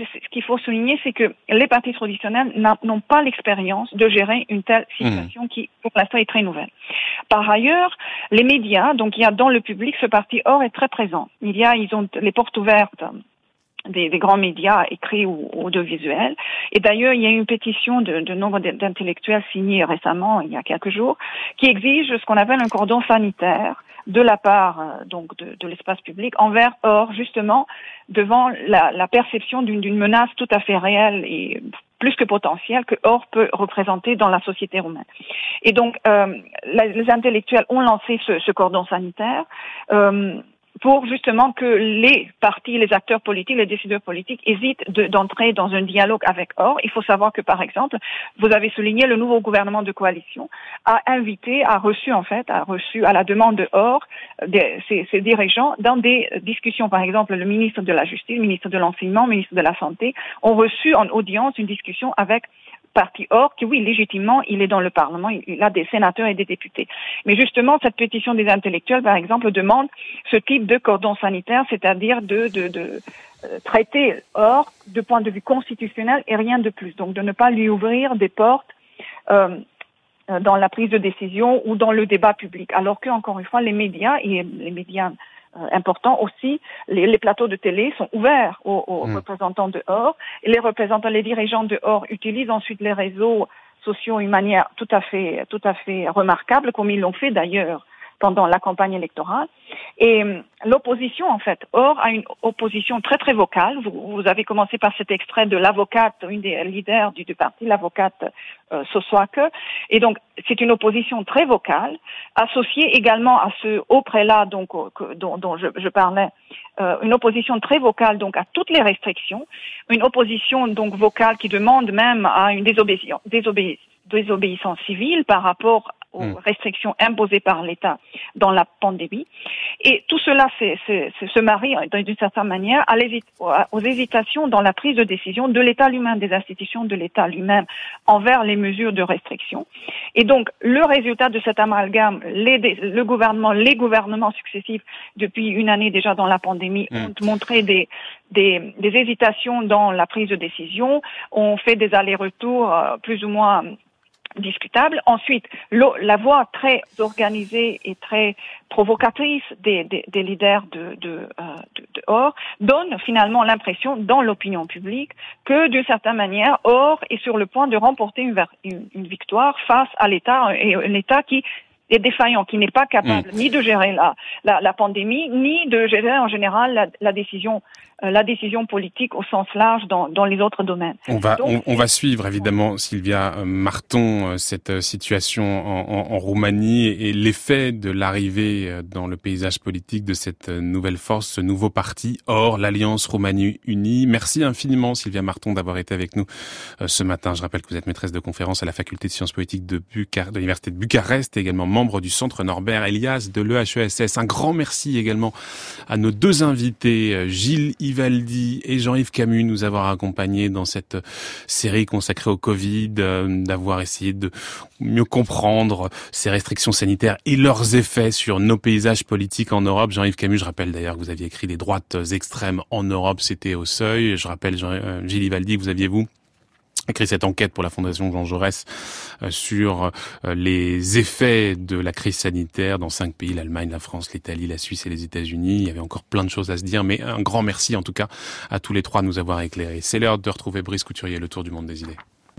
faut souligner, c'est que les partis traditionnels n'ont pas l'expérience de gérer une telle situation mmh. qui, pour l'instant, est très nouvelle. Par ailleurs, les médias, donc il y a dans le public, ce parti O R est très présent. Il y a, ils ont les portes ouvertes des, des grands médias écrits ou audiovisuels. Et d'ailleurs, il y a eu une pétition de, de nombre d'intellectuels signée récemment, il y a quelques jours, qui exige ce qu'on appelle un cordon sanitaire de la part euh, donc de, de l'espace public envers O R, justement devant la, la perception d'une, d'une menace tout à fait réelle et plus que potentielle que O R peut représenter dans la société roumaine. Et donc, euh, la, les intellectuels ont lancé ce, ce cordon sanitaire euh, pour justement que les partis, les acteurs politiques, les décideurs politiques hésitent de, d'entrer dans un dialogue avec O R. Il faut savoir que, par exemple, vous avez souligné, le nouveau gouvernement de coalition a invité, a reçu en fait, a reçu à la demande de O R des, ses, ses dirigeants dans des discussions. Par exemple, le ministre de la Justice, le ministre de l'Enseignement, le ministre de la Santé ont reçu en audience une discussion avec parti O R, qui oui, légitimement, il est dans le Parlement, il a des sénateurs et des députés. Mais justement, cette pétition des intellectuels, par exemple, demande ce type de cordon sanitaire, c'est-à-dire de, de, de euh, traiter O R de point de vue constitutionnel et rien de plus. Donc, de ne pas lui ouvrir des portes euh, dans la prise de décision ou dans le débat public. Alors que, encore une fois, les médias et les médias Euh, important aussi, les, les plateaux de télé sont ouverts aux, aux mmh. représentants de O R, et les représentants, les dirigeants de O R utilisent ensuite les réseaux sociaux d'une manière tout à fait, tout à fait remarquable, comme ils l'ont fait d'ailleurs pendant la campagne électorale. Et euh, l'opposition, en fait, O R a une opposition très très vocale. Vous, vous avez commencé par cet extrait de l'avocate, une des leaders du, du parti, l'avocate euh, Sosoake. Et donc, c'est une opposition très vocale, associée également à ce haut prélat donc, que, dont, dont je, je parlais, euh, une opposition très vocale donc à toutes les restrictions, une opposition donc vocale qui demande même à une désobéissance, désobé, désobéissance civile par rapport aux mmh. restrictions imposées par l'État dans la pandémie. Et tout cela c'est, c'est, c'est, se marie d'une certaine manière à aux hésitations dans la prise de décision de l'État lui-même, des institutions de l'État lui-même envers les mesures de restriction. Et donc, le résultat de cet amalgame, les, le gouvernement, les gouvernements successifs depuis une année déjà dans la pandémie mmh. ont montré des, des, des hésitations dans la prise de décision, ont fait des allers-retours euh, plus ou moins discutable. Ensuite, la voix très organisée et très provocatrice des, des, des leaders de, de, euh, de, de O R donne finalement l'impression dans l'opinion publique que d'une certaine manière, O R est sur le point de remporter une, une, une victoire face à l'État, et un État qui est défaillant, qui n'est pas capable mmh. ni de gérer la, la, la pandémie, ni de gérer en général la, la décision euh, la décision politique au sens large dans, dans les autres domaines. On va, Donc, on, on va suivre évidemment, Sylvia Marton, cette situation en, en, en Roumanie et l'effet de l'arrivée dans le paysage politique de cette nouvelle force, ce nouveau parti, O R, l'Alliance Roumanie Unie. Merci infiniment, Sylvia Marton, d'avoir été avec nous ce matin. Je rappelle que vous êtes maîtresse de conférence à la faculté de sciences politiques de, Bucar- de l'Université de Bucarest, et également membre du Centre Norbert Elias de l'E H E S S. Un grand merci également à nos deux invités, Gilles Ivaldi et Jean-Yves Camus, nous avoir accompagnés dans cette série consacrée au Covid, euh, d'avoir essayé de mieux comprendre ces restrictions sanitaires et leurs effets sur nos paysages politiques en Europe. Jean-Yves Camus, je rappelle d'ailleurs que vous aviez écrit Les droites extrêmes en Europe, c'était au Seuil. Je rappelle, Jean, euh, Gilles Ivaldi, que vous aviez, vous, écrit cette enquête pour la Fondation Jean Jaurès euh, sur euh, les effets de la crise sanitaire dans cinq pays, l'Allemagne, la France, l'Italie, la Suisse et les États-Unis. Il y avait encore plein de choses à se dire, mais un grand merci en tout cas à tous les trois de nous avoir éclairés. C'est l'heure de retrouver Brice Couturier, le Tour du monde des idées.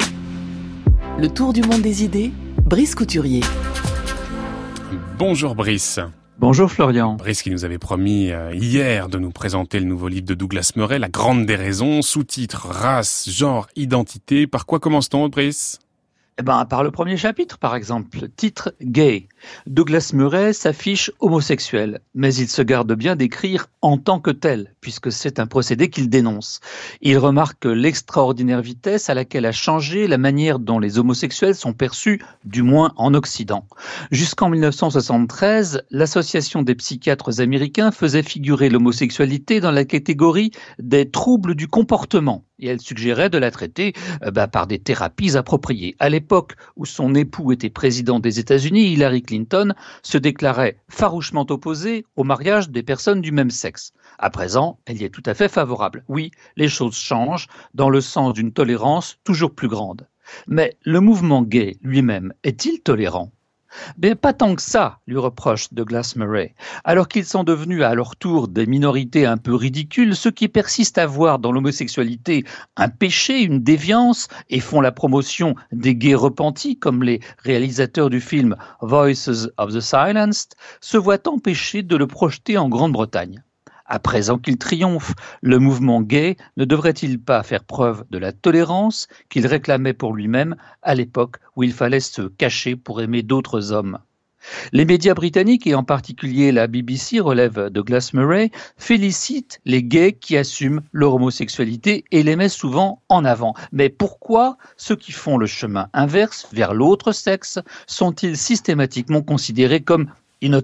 Le Tour du monde des idées, Brice Couturier. Bonjour Brice. Bonjour Florian. Brice qui nous avait promis euh, hier de nous présenter le nouveau livre de Douglas Murray, La Grande Déraison, sous-titre Race, genre, identité. Par quoi commence-t-on, Brice ? Eh ben, par le premier chapitre, par exemple. Titre Gay. Douglas Murray s'affiche homosexuel, mais il se garde bien d'écrire en tant que tel, puisque c'est un procédé qu'il dénonce. Il remarque l'extraordinaire vitesse à laquelle a changé la manière dont les homosexuels sont perçus, du moins en Occident. Jusqu'en dix-neuf cent soixante-treize, l'Association des psychiatres américains faisait figurer l'homosexualité dans la catégorie des troubles du comportement. Et elle suggérait de la traiter euh, bah, par des thérapies appropriées. À l'époque, l'époque où son époux était président des États-Unis, Hillary Clinton se déclarait farouchement opposée au mariage des personnes du même sexe. À présent, elle y est tout à fait favorable. Oui, les choses changent dans le sens d'une tolérance toujours plus grande. Mais le mouvement gay lui-même est-il tolérant ? Mais pas tant que ça, lui reproche Douglas Murray. Alors qu'ils sont devenus à leur tour des minorités un peu ridicules, ceux qui persistent à voir dans l'homosexualité un péché, une déviance, et font la promotion des gays repentis, comme les réalisateurs du film Voices of the Silenced, se voient empêchés de le projeter en Grande-Bretagne. À présent qu'il triomphe, le mouvement gay ne devrait-il pas faire preuve de la tolérance qu'il réclamait pour lui-même à l'époque où il fallait se cacher pour aimer d'autres hommes ? Les médias britanniques, et en particulier la B B C, relève Douglas Murray, félicitent les gays qui assument leur homosexualité et les mettent souvent en avant. Mais pourquoi ceux qui font le chemin inverse vers l'autre sexe sont-ils systématiquement considérés comme inauthentiques ?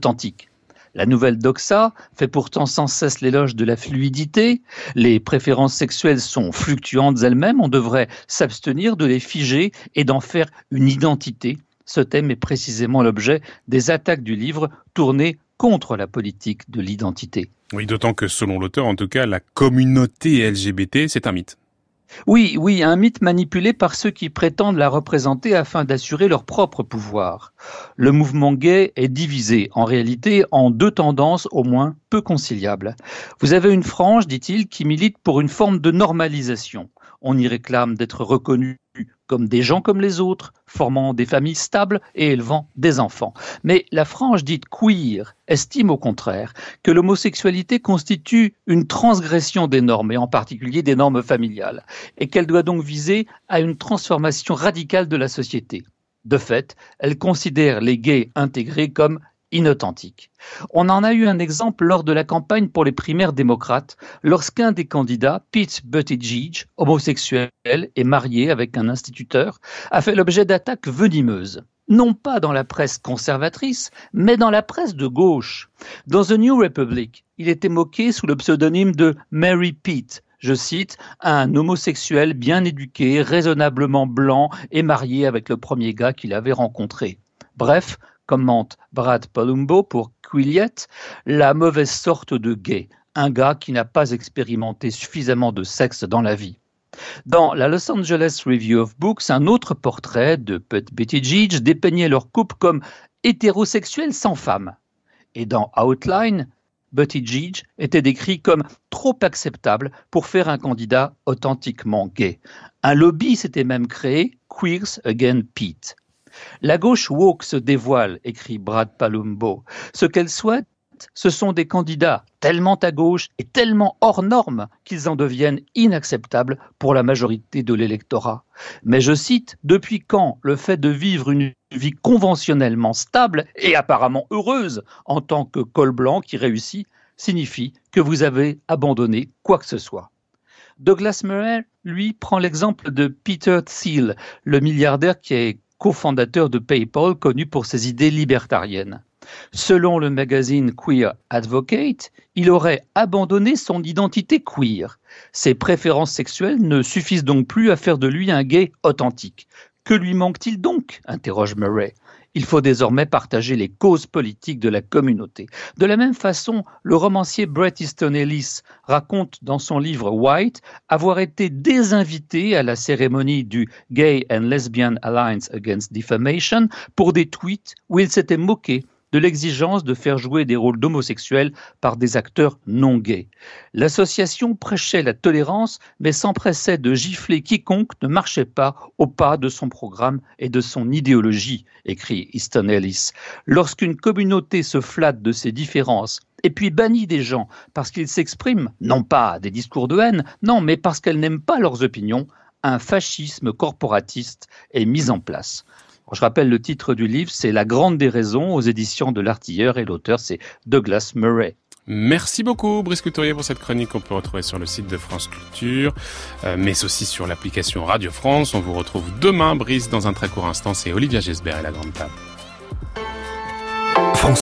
La nouvelle doxa fait pourtant sans cesse l'éloge de la fluidité. Les préférences sexuelles sont fluctuantes elles-mêmes. On devrait s'abstenir de les figer et d'en faire une identité. Ce thème est précisément l'objet des attaques du livre tournées contre la politique de l'identité. Oui, d'autant que selon l'auteur, en tout cas, la communauté L G B T, c'est un mythe. Oui, oui, un mythe manipulé par ceux qui prétendent la représenter afin d'assurer leur propre pouvoir. Le mouvement gay est divisé, en réalité, en deux tendances au moins peu conciliables. Vous avez une frange, dit-il, qui milite pour une forme de normalisation. On y réclame d'être reconnus comme des gens comme les autres, formant des familles stables et élevant des enfants. Mais la frange dite queer estime au contraire que l'homosexualité constitue une transgression des normes, et en particulier des normes familiales, et qu'elle doit donc viser à une transformation radicale de la société. De fait, elle considère les gays intégrés comme inauthentiques. On en a eu un exemple lors de la campagne pour les primaires démocrates, lorsqu'un des candidats, Pete Buttigieg, homosexuel et marié avec un instituteur, a fait l'objet d'attaques venimeuses. Non pas dans la presse conservatrice, mais dans la presse de gauche. Dans The New Republic, il était moqué sous le pseudonyme de Mary Pete, je cite, un homosexuel bien éduqué, raisonnablement blanc et marié avec le premier gars qu'il avait rencontré. Bref, commente Brad Palumbo pour Quillette, la mauvaise sorte de gay, un gars qui n'a pas expérimenté suffisamment de sexe dans la vie. Dans la Los Angeles Review of Books, un autre portrait de Pete Buttigieg dépeignait leur couple comme hétérosexuel sans femme. Et dans Outline, Buttigieg était décrit comme trop acceptable pour faire un candidat authentiquement gay. Un lobby s'était même créé, Queers Against Pete. La gauche woke se dévoile, écrit Brad Palumbo. Ce qu'elle souhaite, ce sont des candidats tellement à gauche et tellement hors normes qu'ils en deviennent inacceptables pour la majorité de l'électorat. Mais je cite, « Depuis quand le fait de vivre une vie conventionnellement stable et apparemment heureuse en tant que col blanc qui réussit signifie que vous avez abandonné quoi que ce soit ?» Douglas Murray, lui, prend l'exemple de Peter Thiel, le milliardaire qui est cofondateur de PayPal, connu pour ses idées libertariennes. Selon le magazine Queer Advocate, il aurait abandonné son identité queer. Ses préférences sexuelles ne suffisent donc plus à faire de lui un gay authentique. Que lui manque-t-il donc ? Interroge Murray. Il faut désormais partager les causes politiques de la communauté. De la même façon, le romancier Bret Easton Ellis raconte dans son livre White avoir été désinvité à la cérémonie du Gay and Lesbian Alliance Against Defamation pour des tweets où il s'était moqué de l'exigence de faire jouer des rôles d'homosexuels par des acteurs non gays. L'association prêchait la tolérance, mais s'empressait de gifler quiconque ne marchait pas au pas de son programme et de son idéologie, écrit Easton Ellis. Lorsqu'une communauté se flatte de ses différences et puis bannit des gens parce qu'ils s'expriment, non pas des discours de haine, non, mais parce qu'elle n'aime pas leurs opinions, un fascisme corporatiste est mis en place. Je rappelle le titre du livre, c'est La Grande Déraison aux éditions de l'Artilleur et l'auteur c'est Douglas Murray. Merci beaucoup Brice Couturier pour cette chronique qu'on peut retrouver sur le site de France Culture, euh, mais aussi sur l'application Radio France. On vous retrouve demain, Brice, dans un très court instant. C'est Olivia Gesbert et la Grande Table.